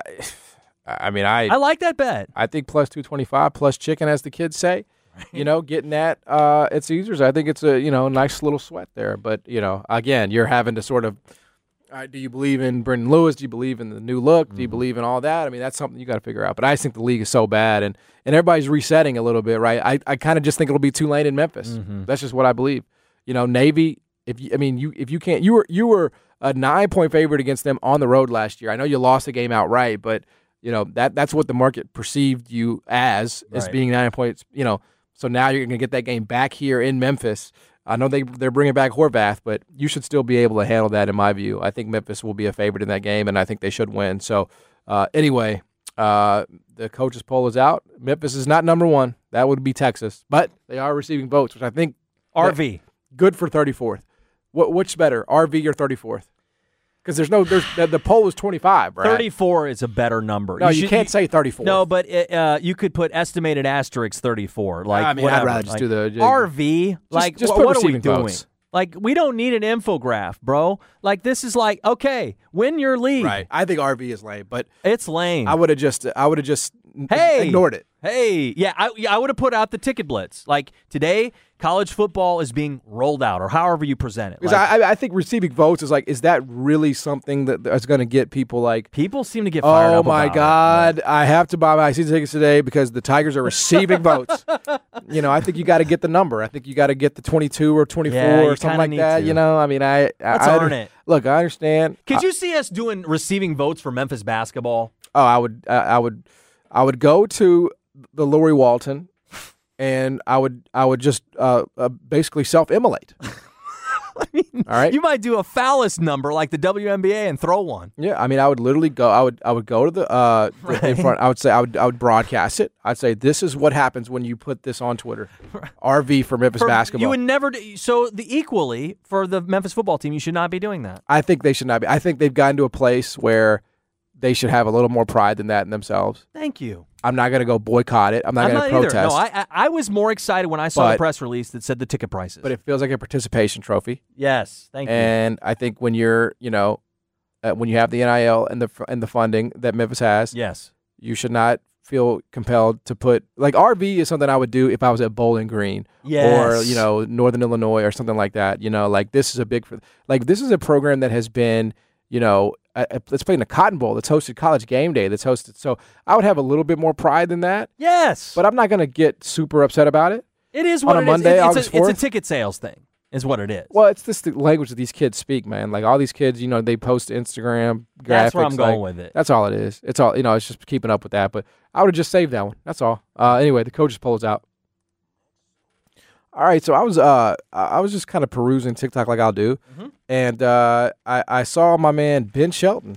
I mean, I I like that bet. I think plus two twenty-five plus chicken, as the kids say. You know, getting that uh, at Caesars, I think it's a you know nice little sweat there. But you know, again, you're having to sort of. All right, do you believe in Brendan Lewis? Do you believe in the new look? Do you believe in all that? I mean, that's something you got to figure out. But I just think the league is so bad, and, and everybody's resetting a little bit, right? I, I kind of just think it'll be Tulane in Memphis. Mm-hmm. That's just what I believe. You know, Navy. If you, I mean, you if you can't, you were you were a nine point favorite against them on the road last year. I know you lost the game outright, but you know that that's what the market perceived you as as Right. being nine points. You know, so now you're going to get that game back here in Memphis. I know they, they're bringing back Horvath, but you should still be able to handle that in my view. I think Memphis will be a favorite in that game, and I think they should win. So uh, anyway, uh, the coaches poll is out. Memphis is not number one. That would be Texas. But they are receiving votes, which I think R V. good for thirty-fourth. What, which better, R V or thirty-fourth? Because there's no there's the, the poll is twenty-five, right? thirty-four is a better number. No, you, should- can't say thirty-four. No, but it, uh, you could put estimated asterisk thirty-four. Like I mean, whatever. I'd rather just like, do the- R V. Like just wh- put what are we receiving doing? votes. Like we don't need an infograph, bro. Like this is like okay, win your league. right. I think R V is lame, but It's lame. I would have just I would have just Hey! ignored it. Hey, yeah, I, yeah, I would have put out the ticket blitz. Like today, college football is being rolled out, or however you present it. Because Like, I, I think receiving votes is like, is that really something that that's going to get people like, people seem to get fired oh up my about it. God, I have to buy my season tickets today because the Tigers are receiving votes. You know, I think you got to get the number. I think you got to get the twenty-two or twenty-four Yeah, you or something kinda like need that. to. You know, I mean, I Let's I, earn I, it. Look, I understand. Could I- you see us doing receiving votes for Memphis basketball? Oh, I would, I, I would, I would go to the Lori Walton, and I would, I would just uh, uh, basically self-immolate. I mean, all right. You might do a phallus number like the W N B A and throw one. Yeah, I mean, I would literally go. I would. I would go to the uh Right. in front. I would say. I would. I would broadcast it. I'd say this is what happens when you put this on Twitter. R V for Memphis For- basketball. You would never. Do, so the equally for the Memphis football team, you should not be doing that. I think they should not be. I think they've gotten to a place where they should have a little more pride than that in themselves. Thank you. I'm not going to go boycott it. I'm not I'm going to not protest. either. No, I, I I was more excited when I saw But- the press release that said the ticket prices. but it feels like a participation trophy. yes, thank you. And I think when you're, you know, uh, when you have the N I L and the f- and the funding that Memphis has, Yes. you should not feel compelled to put like R V is something I would do if I was at Bowling Green or Yes. you know Northern Illinois or something like that. You know, like this is a big like this is a program that has been you know uh, let's play in the Cotton Bowl that's hosted College Game Day that's hosted. So I would have a little bit more pride than that, Yes. but I'm not going to get super upset about it. it is on what a it is. Monday, It- it's, August a, it's a fourth? ticket sales thing, is what it is. Well, it's just the language that these kids speak, man. Like all these kids, you know, they post to Instagram graphics. That's where I'm going like, with it. That's all it is. It's all you know. It's just keeping up with that. But I would have just saved that one. That's all. Uh, anyway, the coaches poll is out. All right, so I was uh I was just kind of perusing TikTok like I'll do, Mm-hmm. and uh, I I saw my man Ben Shelton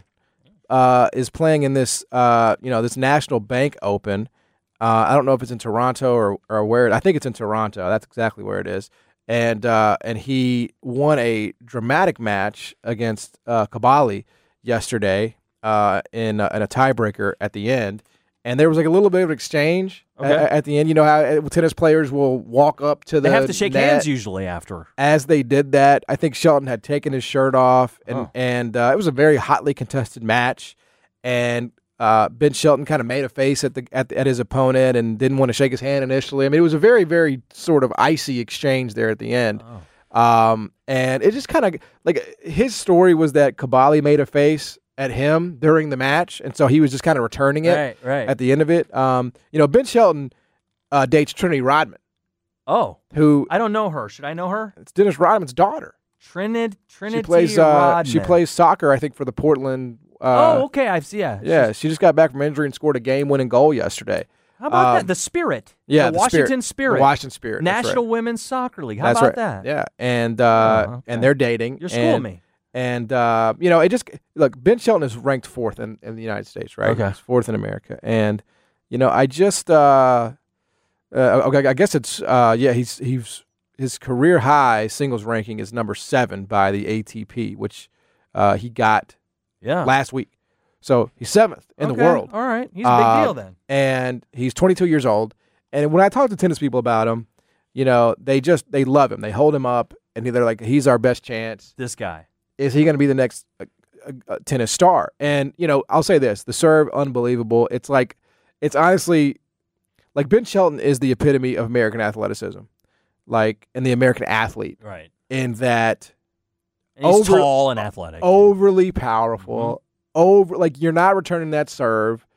uh is playing in this uh you know this National Bank Open. Uh, I don't know if it's in Toronto or or where. I think it's in Toronto. That's exactly where it is. And uh, and he won a dramatic match against uh, Kabali yesterday uh, in uh, in a tiebreaker at the end. And there was like a little bit of exchange Okay. a- at the end. You know how uh, tennis players will walk up to the They have to shake net. hands usually after. As they did that, I think Shelton had taken his shirt off, and Oh. and uh, it was a very hotly contested match. And uh, Ben Shelton kind of made a face at the, at the at his opponent and didn't want to shake his hand initially. I mean, it was a very very sort of icy exchange there at the end. Oh. Um, and it just kind of like his story was that Kabali made a face at him during the match, and so he was just kind of returning it Right, right. at the end of it. Um, you know, Ben Shelton uh, dates Trinity Rodman, oh, who I don't know her. Should I know her? it's Dennis Rodman's daughter. Trinid, Trinity She plays. Uh, Rodman. she plays soccer, I think, for the Portland. Uh, oh, okay. I see. Yeah. yeah. She's- She just got back from injury and scored a game-winning goal yesterday. How about um, that? The Spirit. Yeah, The, the Washington Spirit. The Washington Spirit. that's National right. Women's Soccer League. How That's about right. that? Yeah, and uh, Oh, okay. and they're dating. You're schooling and, me. And uh, you know, it just look. Ben Shelton is ranked fourth in, in the United States, right? Okay. He's fourth in America, and you know, I just uh, uh, okay, I guess it's uh, yeah, he's he's his career high singles ranking is number seven by the A T P, which uh, he got Yeah. last week. So he's seventh in the Okay, world. All right. He's a big Uh, deal then. And he's twenty-two years old. And when I talk to tennis people about him, you know, they just they love him. They hold him up, and they're like, he's our best chance. This guy. Is he going to be the next uh, uh, uh, tennis star? And you know, I'll say this: the serve, unbelievable. It's like, it's honestly, like Ben Shelton is the epitome of American athleticism, like, and the American athlete Right. in that And he's Over- tall and athletic. overly powerful, over like you're not returning that serve.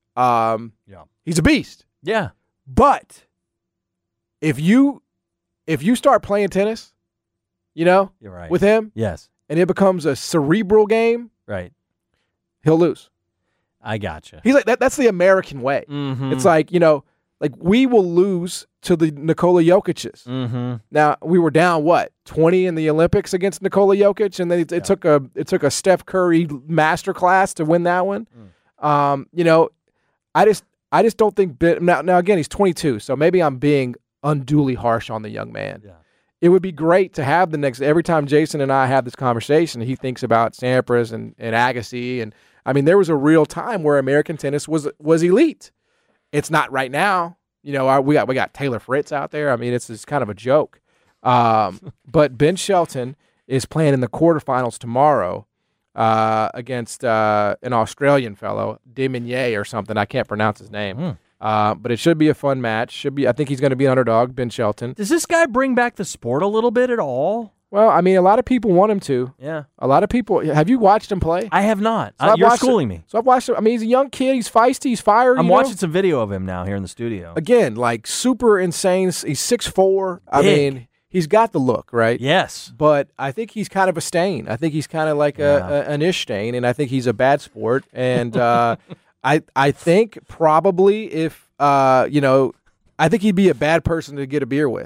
Um, Yeah. he's a beast. Yeah. But if you if you start playing tennis, you know, You're right. with him, yes. and it becomes a cerebral game, Right. he'll lose. I gotcha. He's like that. That's the American way. Mm-hmm. It's like you know, like we will lose to the Nikola Jokic's. Mm-hmm. Now we were down what twenty in the Olympics against Nikola Jokic, and then it, it took a it took a Steph Curry masterclass to win that one. Mm. Um, you know, I just I just don't think Ben, now now again he's twenty-two, so maybe I'm being unduly harsh on the young man. Yeah. It would be great to have the next every time Jason and I have this conversation, he thinks about Sampras and, and Agassi, and I mean there was a real time where American tennis was was elite. It's not right now. You know, our, we got we got Taylor Fritz out there. I mean, it's it's kind of a joke. Um, but Ben Shelton is playing in the quarterfinals tomorrow uh, against uh, an Australian fellow, Deminier or something. I can't pronounce his name. Mm. Uh, but it should be a fun match. Should be. I think he's going to be an underdog, Ben Shelton. Does this guy bring back the sport a little bit at all? Well, I mean, a lot of people want him to. Yeah. A lot of people. Have you watched him play? I have not. So Uh, I've you're watched- schooling me. So I've watched him. I mean, he's a young kid. He's feisty. He's fiery. I'm you know? watching some video of him now here in the studio. Again, like super insane. He's six foot four. I Big. mean, he's got the look, right? Yes. But I think he's kind of a stain. I think he's kind of like Yeah. a, a an ish stain, and I think he's a bad sport. And uh, I I think probably if uh you know, I think he'd be a bad person to get a beer with.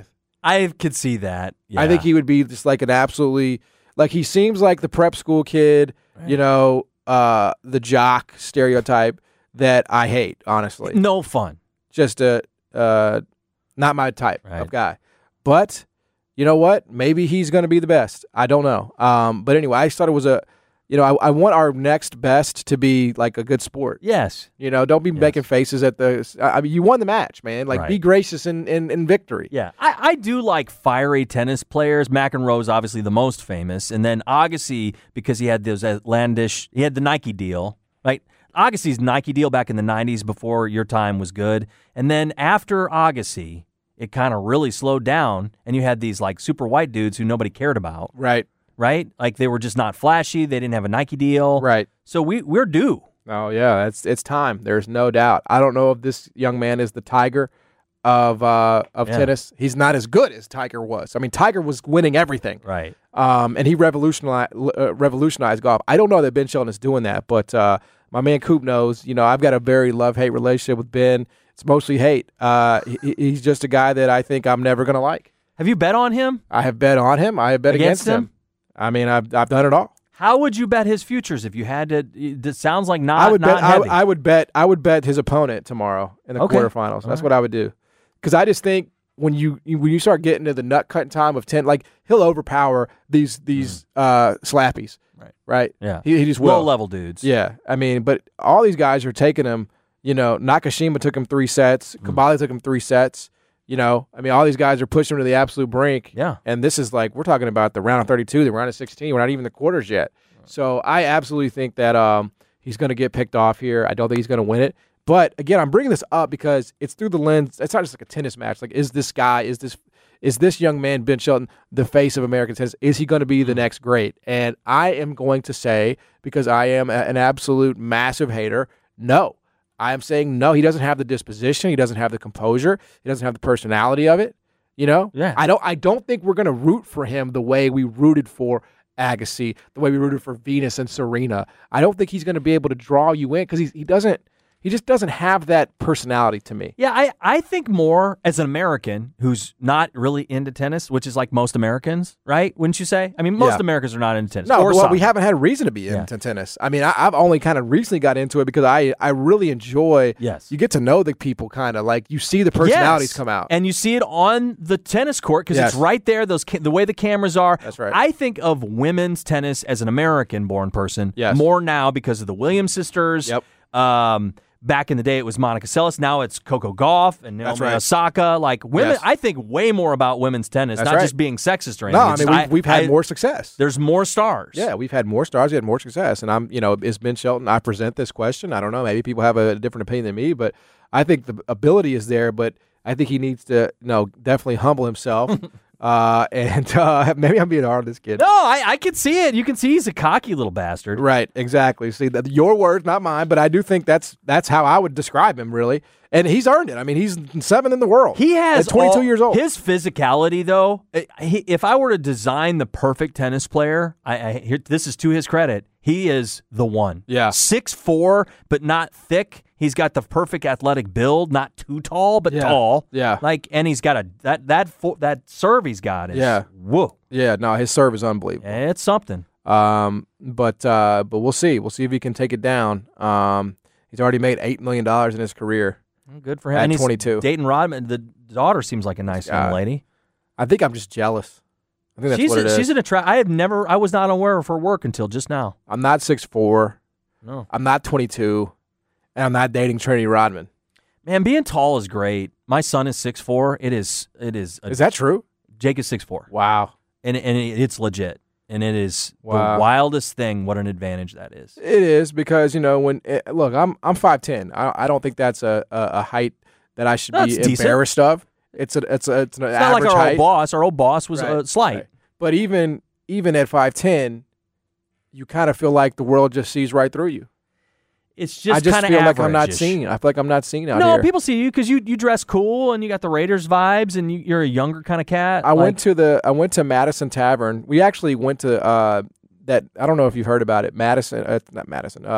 I could see that. Yeah. I think he would be just like an absolutely like he seems like the prep school kid, right. you know, uh, the jock stereotype that I hate. Honestly, no fun. Just a uh, not my type right. of guy. But you know what? Maybe he's going to be the best. I don't know. Um, but anyway, I thought it was a. You know, I, I want our next best to be like a good sport. Yes. You know, don't be yes. making faces at the. I mean, you won the match, man. Like, right. be gracious in, in, in victory. Yeah, I, I do like fiery tennis players. McEnroe's obviously the most famous, and then Agassi because he had those outlandish. He had the Nike deal, right? Agassi's Nike deal back in the nineties before your time was good, and then after Agassi, it kind of really slowed down, and you had these like super white dudes who nobody cared about. Right. Right? Like they were just not flashy. They didn't have a Nike deal. Right. So we, we're due. Oh, yeah. It's it's time. There's no doubt. I don't know if this young man is the Tiger of uh, of yeah. tennis. He's not as good as Tiger was. I mean, Tiger was winning everything. Right. Um, and he revolutionized, uh, revolutionized golf. I don't know that Ben Shelton is doing that, but uh, my man Coop knows. You know, I've got a very love-hate relationship with Ben. It's mostly hate. Uh, he, he's just a guy that I think I'm never going to like. Have you bet on him? I have bet on him. I have bet against, against him? him. I mean, I've I've done it all. How would you bet his futures if you had to? It sounds like not. I would not bet. I, heavy. I would bet. I would bet his opponent tomorrow in the okay. quarterfinals. That's right. what I would do. Because I just think when you when you start getting to the nut cutting time of ten, like he'll overpower these these mm. uh, slappies. Right. Right. Yeah. He, he just will. Low level dudes. Yeah. I mean, but all these guys are taking him. You know, Nakashima took him three sets. Mm. Kabali took him three sets. You know, I mean, all these guys are pushing him to the absolute brink. Yeah. And this is like, we're talking about the round of thirty-two, the round of sixteen. We're not even the quarters yet. Right. So I absolutely think that um, he's going to get picked off here. I don't think he's going to win it. But again, I'm bringing this up because it's through the lens. It's not just like a tennis match. Like, is this guy, is this is this young man, Ben Shelton, the face of American tennis? Is he going to be the next great? And I am going to say, because I am a, an absolute massive hater, no. I am saying no, he doesn't have the disposition, he doesn't have the composure, he doesn't have the personality of it. You know? Yeah. I don't I don't think we're gonna root for him the way we rooted for Agassi, the way we rooted for Venus and Serena. I don't think he's gonna be able to draw you in because he he doesn't he just doesn't have that personality to me. Yeah, I, I think more as an American who's not really into tennis, which is like most Americans, right? Wouldn't you say? I mean, most Yeah. Americans are not into tennis. No, or well, soccer. we haven't had reason to be Yeah. into tennis. I mean, I, I've only kind of recently got into it because I, I really enjoy. Yes. You get to know the people, kind of like you see the personalities Yes. come out. And you see it on the tennis court because Yes. it's right there. Those ca- the way the cameras are. That's right. I think of women's tennis as an American-born person Yes. more now because of the Williams sisters. Yep. Um, back in the day, it was Monica Seles. Now it's Coco Gauff and That's Naomi right. Osaka. Like women, Yes. I think way more about women's tennis, That's not right. just being sexist or no, anything. I It's mean just we've, we've had I- more success. There's more stars. Yeah, we've had more stars. We had more success, and I'm, you know, is Ben Shelton? I present this question. I don't know. Maybe people have a different opinion than me, but I think the ability is there. But I think he needs to, you know, definitely humble himself. uh, and uh, maybe I'm being hard on this kid. No, I, I can see it. You can see he's a cocky little bastard. Right, exactly. See, that your words, not mine, but I do think that's that's how I would describe him, really. And he's earned it. I mean, he's seventh in the world. He has at twenty-two all- years old. His physicality, though, eh, he, if I were to design the perfect tennis player, I, I here, this is to his credit. He is the one. Yeah. six foot four, but not thick. He's got the perfect athletic build, not too tall, but Yeah. tall. Yeah. Like, and he's got a that that fo- that serve he's got is Yeah. whoa. Yeah, no, his serve is unbelievable. It's something. Um, but uh, but we'll see. We'll see if he can take it down. Um, he's already made eight million dollars in his career. Good for him. At And he's twenty-two. Dayton Rodman, the daughter seems like a nice young Yeah. lady. I think I'm just jealous. I think that's she's what a, it is. she's an attract. I have never. I was not aware of her work until just now. I'm not six foot four. No. I'm not twenty-two, and I'm not dating Trinity Rodman. Man, being tall is great. My son is six foot four. It is. It is. A, Is that true? Jake is six foot four, Wow. and and it, it's legit, and it is Wow. the wildest thing. What an advantage that is. It is because you know when it, look, I'm I'm five ten. I I don't think that's a a, a height that I should No, be it's decent. embarrassed of. It's a it's a it's an It's not average like our height. old boss. Our old boss was Right, uh, slight. right. But even even at five ten, you kind of feel like the world just sees right through you. It's just I just kind of feel like I'm not average-ish. seeing it. I feel like I'm not seeing out No, here. people see you because you, you dress cool and you got the Raiders vibes and you, you're a younger kind of cat. I Like, went to the I went to Madison Tavern. We actually went to uh, that. I don't know if you've heard about it. Madison, uh, not Madison. Uh,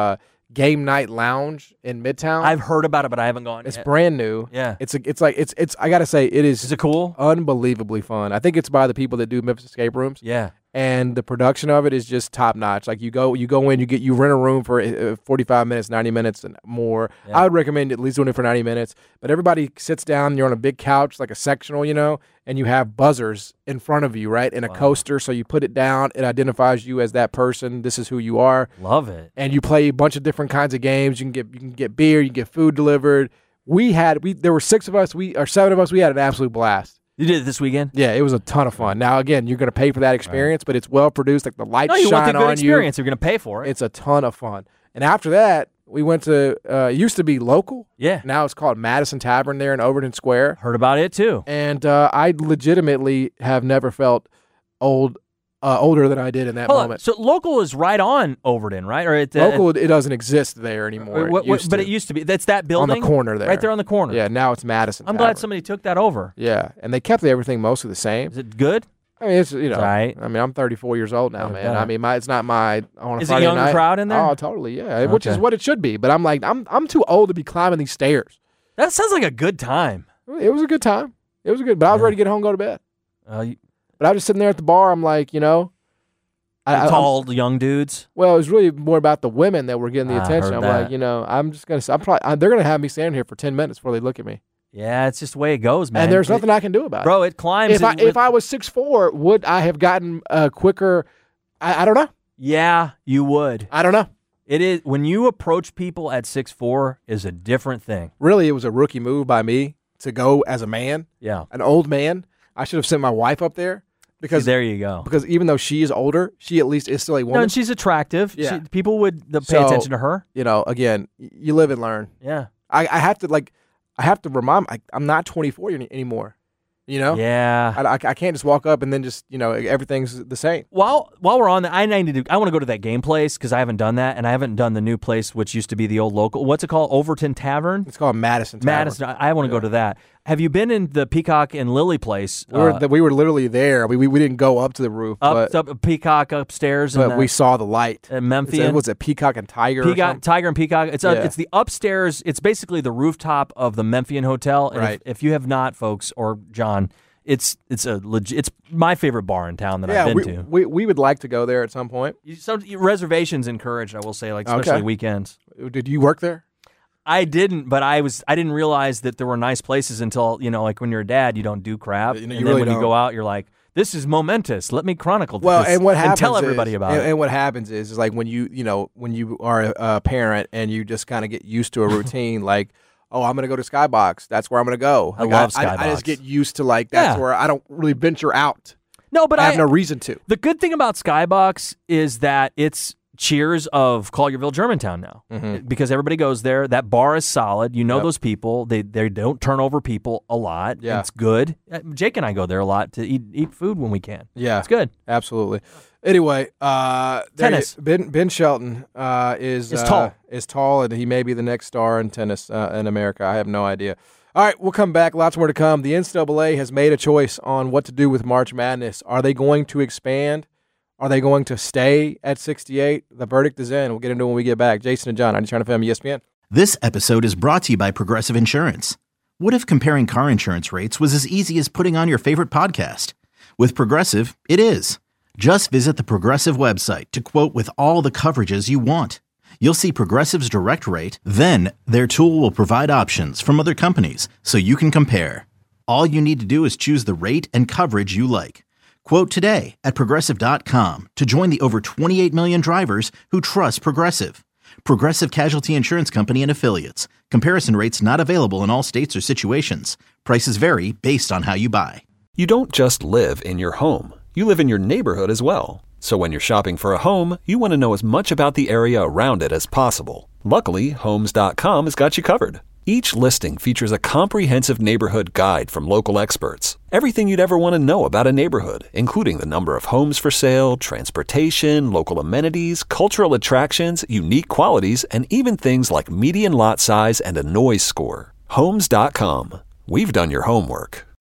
game night lounge in Midtown. I've heard about it, but I haven't gone It's yet. brand new. Yeah. It's a, it's like it's it's. I gotta say, it is. Is it cool? Unbelievably fun. I think it's by the people that do Memphis Escape Rooms. Yeah. And the production of it is just top notch. Like you go, you go in, you get, you rent a room for uh, forty-five minutes, ninety minutes, and more. Yeah. I would recommend at least doing it for ninety minutes. But everybody sits down. You're on a big couch, like a sectional, you know, and you have buzzers in front of you, right, and a Wow. coaster. So you put it down. It identifies you as that person. This is who you are. Love it. And you play a bunch of different kinds of games. You can get, you can get beer. You can get food delivered. We had, we there were six of us. We or seven of us. We had an absolute blast. You did it this weekend? Yeah, it was a ton of fun. Now, again, you're going to pay for that experience, but it's well produced. Like the lights No, you want shine the good on experience. You're going to pay for you. it. It's a ton of fun. And after that, we went to, uh, it used to be local. Yeah. Now it's called Madison Tavern there in Overton Square. Heard about it too. And uh, I legitimately have never felt old, uh, older than I did in that Hold on. moment. So local is right on Overton, right? Or it, uh, Local, it doesn't exist there anymore. What, It what, used but to. it used to be. That's that building on the corner there. right there on the corner. Yeah, now it's Madison I'm Tavern. glad somebody took that over. Yeah, and they kept everything mostly the same. Is it good? I mean, it's you know, right. I mean, I'm thirty-four years old now, Oh, man. God. I mean, my it's not my on a Is it Friday younger night. crowd in there? Oh, totally, yeah. Which is Okay. what it should be. But I'm like, I'm I'm too old to be climbing these stairs. That sounds like a good time. It was a good time. It was a good, but I was Yeah. ready to get home, and go to bed. Uh, you, But I was just sitting there at the bar. I'm like, you know, I, I, I'm- tall young dudes. well, it was really more about the women that were getting the I attention. heard I'm like, that. you know, I'm just gonna, I'm probably, I, they're gonna have me standing here for ten minutes before they look at me, Yeah, it's just the way it goes, man. and there's It- nothing I can do about bro. It climbs. it. If I in with- if I was six four, would I have gotten uh, quicker? I, I don't know. yeah, you would. I don't know. It is when you approach people at six four is a different thing. Really, it was a rookie move by me to go as a man, Yeah. an old man. I should have sent my wife up there because See, there you go. because even though she is older, she at least is still a No, woman. and she's attractive. Yeah. She, people would the, pay So- attention to her. you know, again, y- you live and learn. Yeah. I, I have to like, I have to remind. I, I'm not twenty-four any, anymore. You know, Yeah. I, I, I can't just walk up and then just you know everything's the same. While while we're on that, I need to. I want to go to that game place because I haven't done that, and I haven't done the new place, which used to be the old local. What's it called? Overton Tavern. It's called Madison. Tavern. Madison. I, I want to go to that. Have you been in the Peacock and Lily place? We were, uh, we were literally there. We, we we didn't go up to the roof, up, but, up Peacock upstairs, but and we saw the light. uh, It's a- Memphian. was it Peacock and Tiger? or Peacock, something? Tiger and Peacock. It's a, Yeah. it's the upstairs. It's basically the rooftop of the Memphian Hotel. And Right. if, if you have not, folks, or John, it's it's a legit. It's my favorite bar in town that yeah, I've been we, to. we we would like to go there at some point. You- Some reservations encouraged, I will say, like especially Okay. weekends. Did you work there? I didn't, but I was. I didn't realize that there were nice places until you know, like when you're a dad, you don't do crap, You know, and you then really when you don't. go out, you're like, "This is momentous. Let me chronicle Well, this and what happens tell everybody is, about and, it." and what happens is, is like when you, you know, when you are a, a parent and you just kind of get used to a routine, like, oh, I'm gonna go to Skybox. That's where I'm gonna go. I Like, love I, I just Skybox. get used to like that's Yeah. where I don't really venture out. no, but I I have no reason to. The good thing about Skybox is that it's cheers of Collierville, Germantown now, Mm-hmm. because everybody goes there. That bar is solid. You know Yep. those people. They they don't turn over people a lot. Yeah. It's good. Uh, Jake and I go there a lot to eat eat food when we can. Yeah, It's good. Absolutely. Anyway, uh, there Tennis. you- Ben Ben Shelton uh, is Is uh, tall. Is tall, and he may be the next star in tennis uh, in America. I have no idea. All right, we'll come back. Lots more to come. The N C double A has made a choice on what to do with March Madness. Are they going to expand? Are they going to stay at sixty-eight? The verdict is in. We'll get into it when we get back. Jason and John, ninety-nine F M, E S P N. This episode is brought to you by Progressive Insurance. What if comparing car insurance rates was as easy as putting on your favorite podcast? With Progressive, it is. Just visit the Progressive website to quote with all the coverages you want. You'll see Progressive's direct rate, then their tool will provide options from other companies so you can compare. All you need to do is choose the rate and coverage you like. Quote today at Progressive dot com to join the over twenty-eight million drivers who trust Progressive. Progressive Casualty Insurance Company and Affiliates. Comparison rates not available in all states or situations. Prices vary based on how you buy. You don't just live in your home. You live in your neighborhood as well. So when you're shopping for a home, you want to know as much about the area around it as possible. Luckily, Homes dot com has got you covered. Each listing features a comprehensive neighborhood guide from local experts. Everything you'd ever want to know about a neighborhood, including the number of homes for sale, transportation, local amenities, cultural attractions, unique qualities, and even things like median lot size and a noise score. Homes dot com. We've done your homework.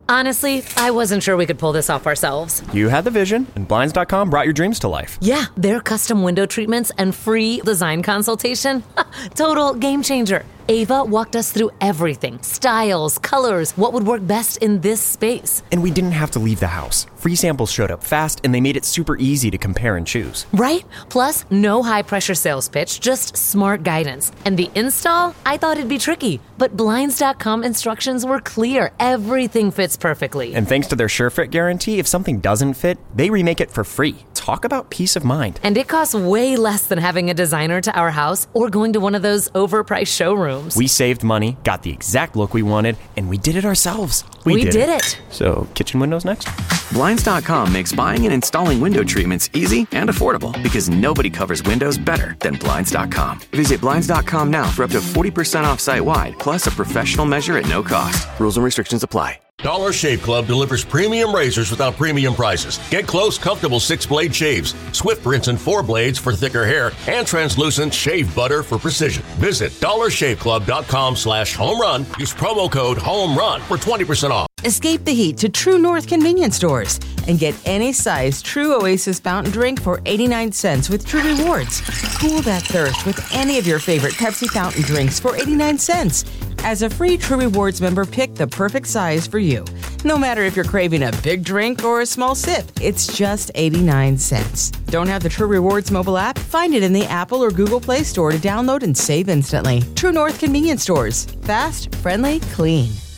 Honestly, I wasn't sure we could pull this off ourselves. You had the vision, and Blinds dot com brought your dreams to life. Yeah, their custom window treatments and free design consultation. Total game changer. Ava walked us through everything. Styles, colors, what would work best in this space. And we didn't have to leave the house. Free samples showed up fast, and they made it super easy to compare and choose. Right? Plus, no high-pressure sales pitch, just smart guidance. And the install? I thought it'd be tricky, but Blinds dot com instructions were clear. Everything fits perfectly. And thanks to their SureFit guarantee, if something doesn't fit, they remake it for free. Talk about peace of mind. And it costs way less than having a designer to our house or going to one of those overpriced showrooms. We saved money, got the exact look we wanted, and we did it ourselves. We, we did, did it. it. So, kitchen windows next? Blinds dot com makes buying and installing window treatments easy and affordable because nobody covers windows better than Blinds dot com. Visit Blinds dot com now for up to forty percent off site-wide, plus a professional measure at no cost. Rules and restrictions apply. Dollar Shave Club delivers premium razors without premium prices. Get close, comfortable six-blade shaves, swift rinse and four blades for thicker hair, and translucent shave butter for precision. Visit dollar shave club dot com slash home run. Use promo code HOMERUN for twenty percent off. Escape the heat to True North convenience stores and get any size True Oasis fountain drink for eighty-nine cents with True Rewards. Cool that thirst with any of your favorite Pepsi fountain drinks for eighty-nine cents. As a free True Rewards member, pick the perfect size for you. No matter if you're craving a big drink or a small sip, it's just eighty-nine cents. Don't have the True Rewards mobile app? Find it in the Apple or Google Play Store to download and save instantly. True North convenience stores. Fast, friendly, clean.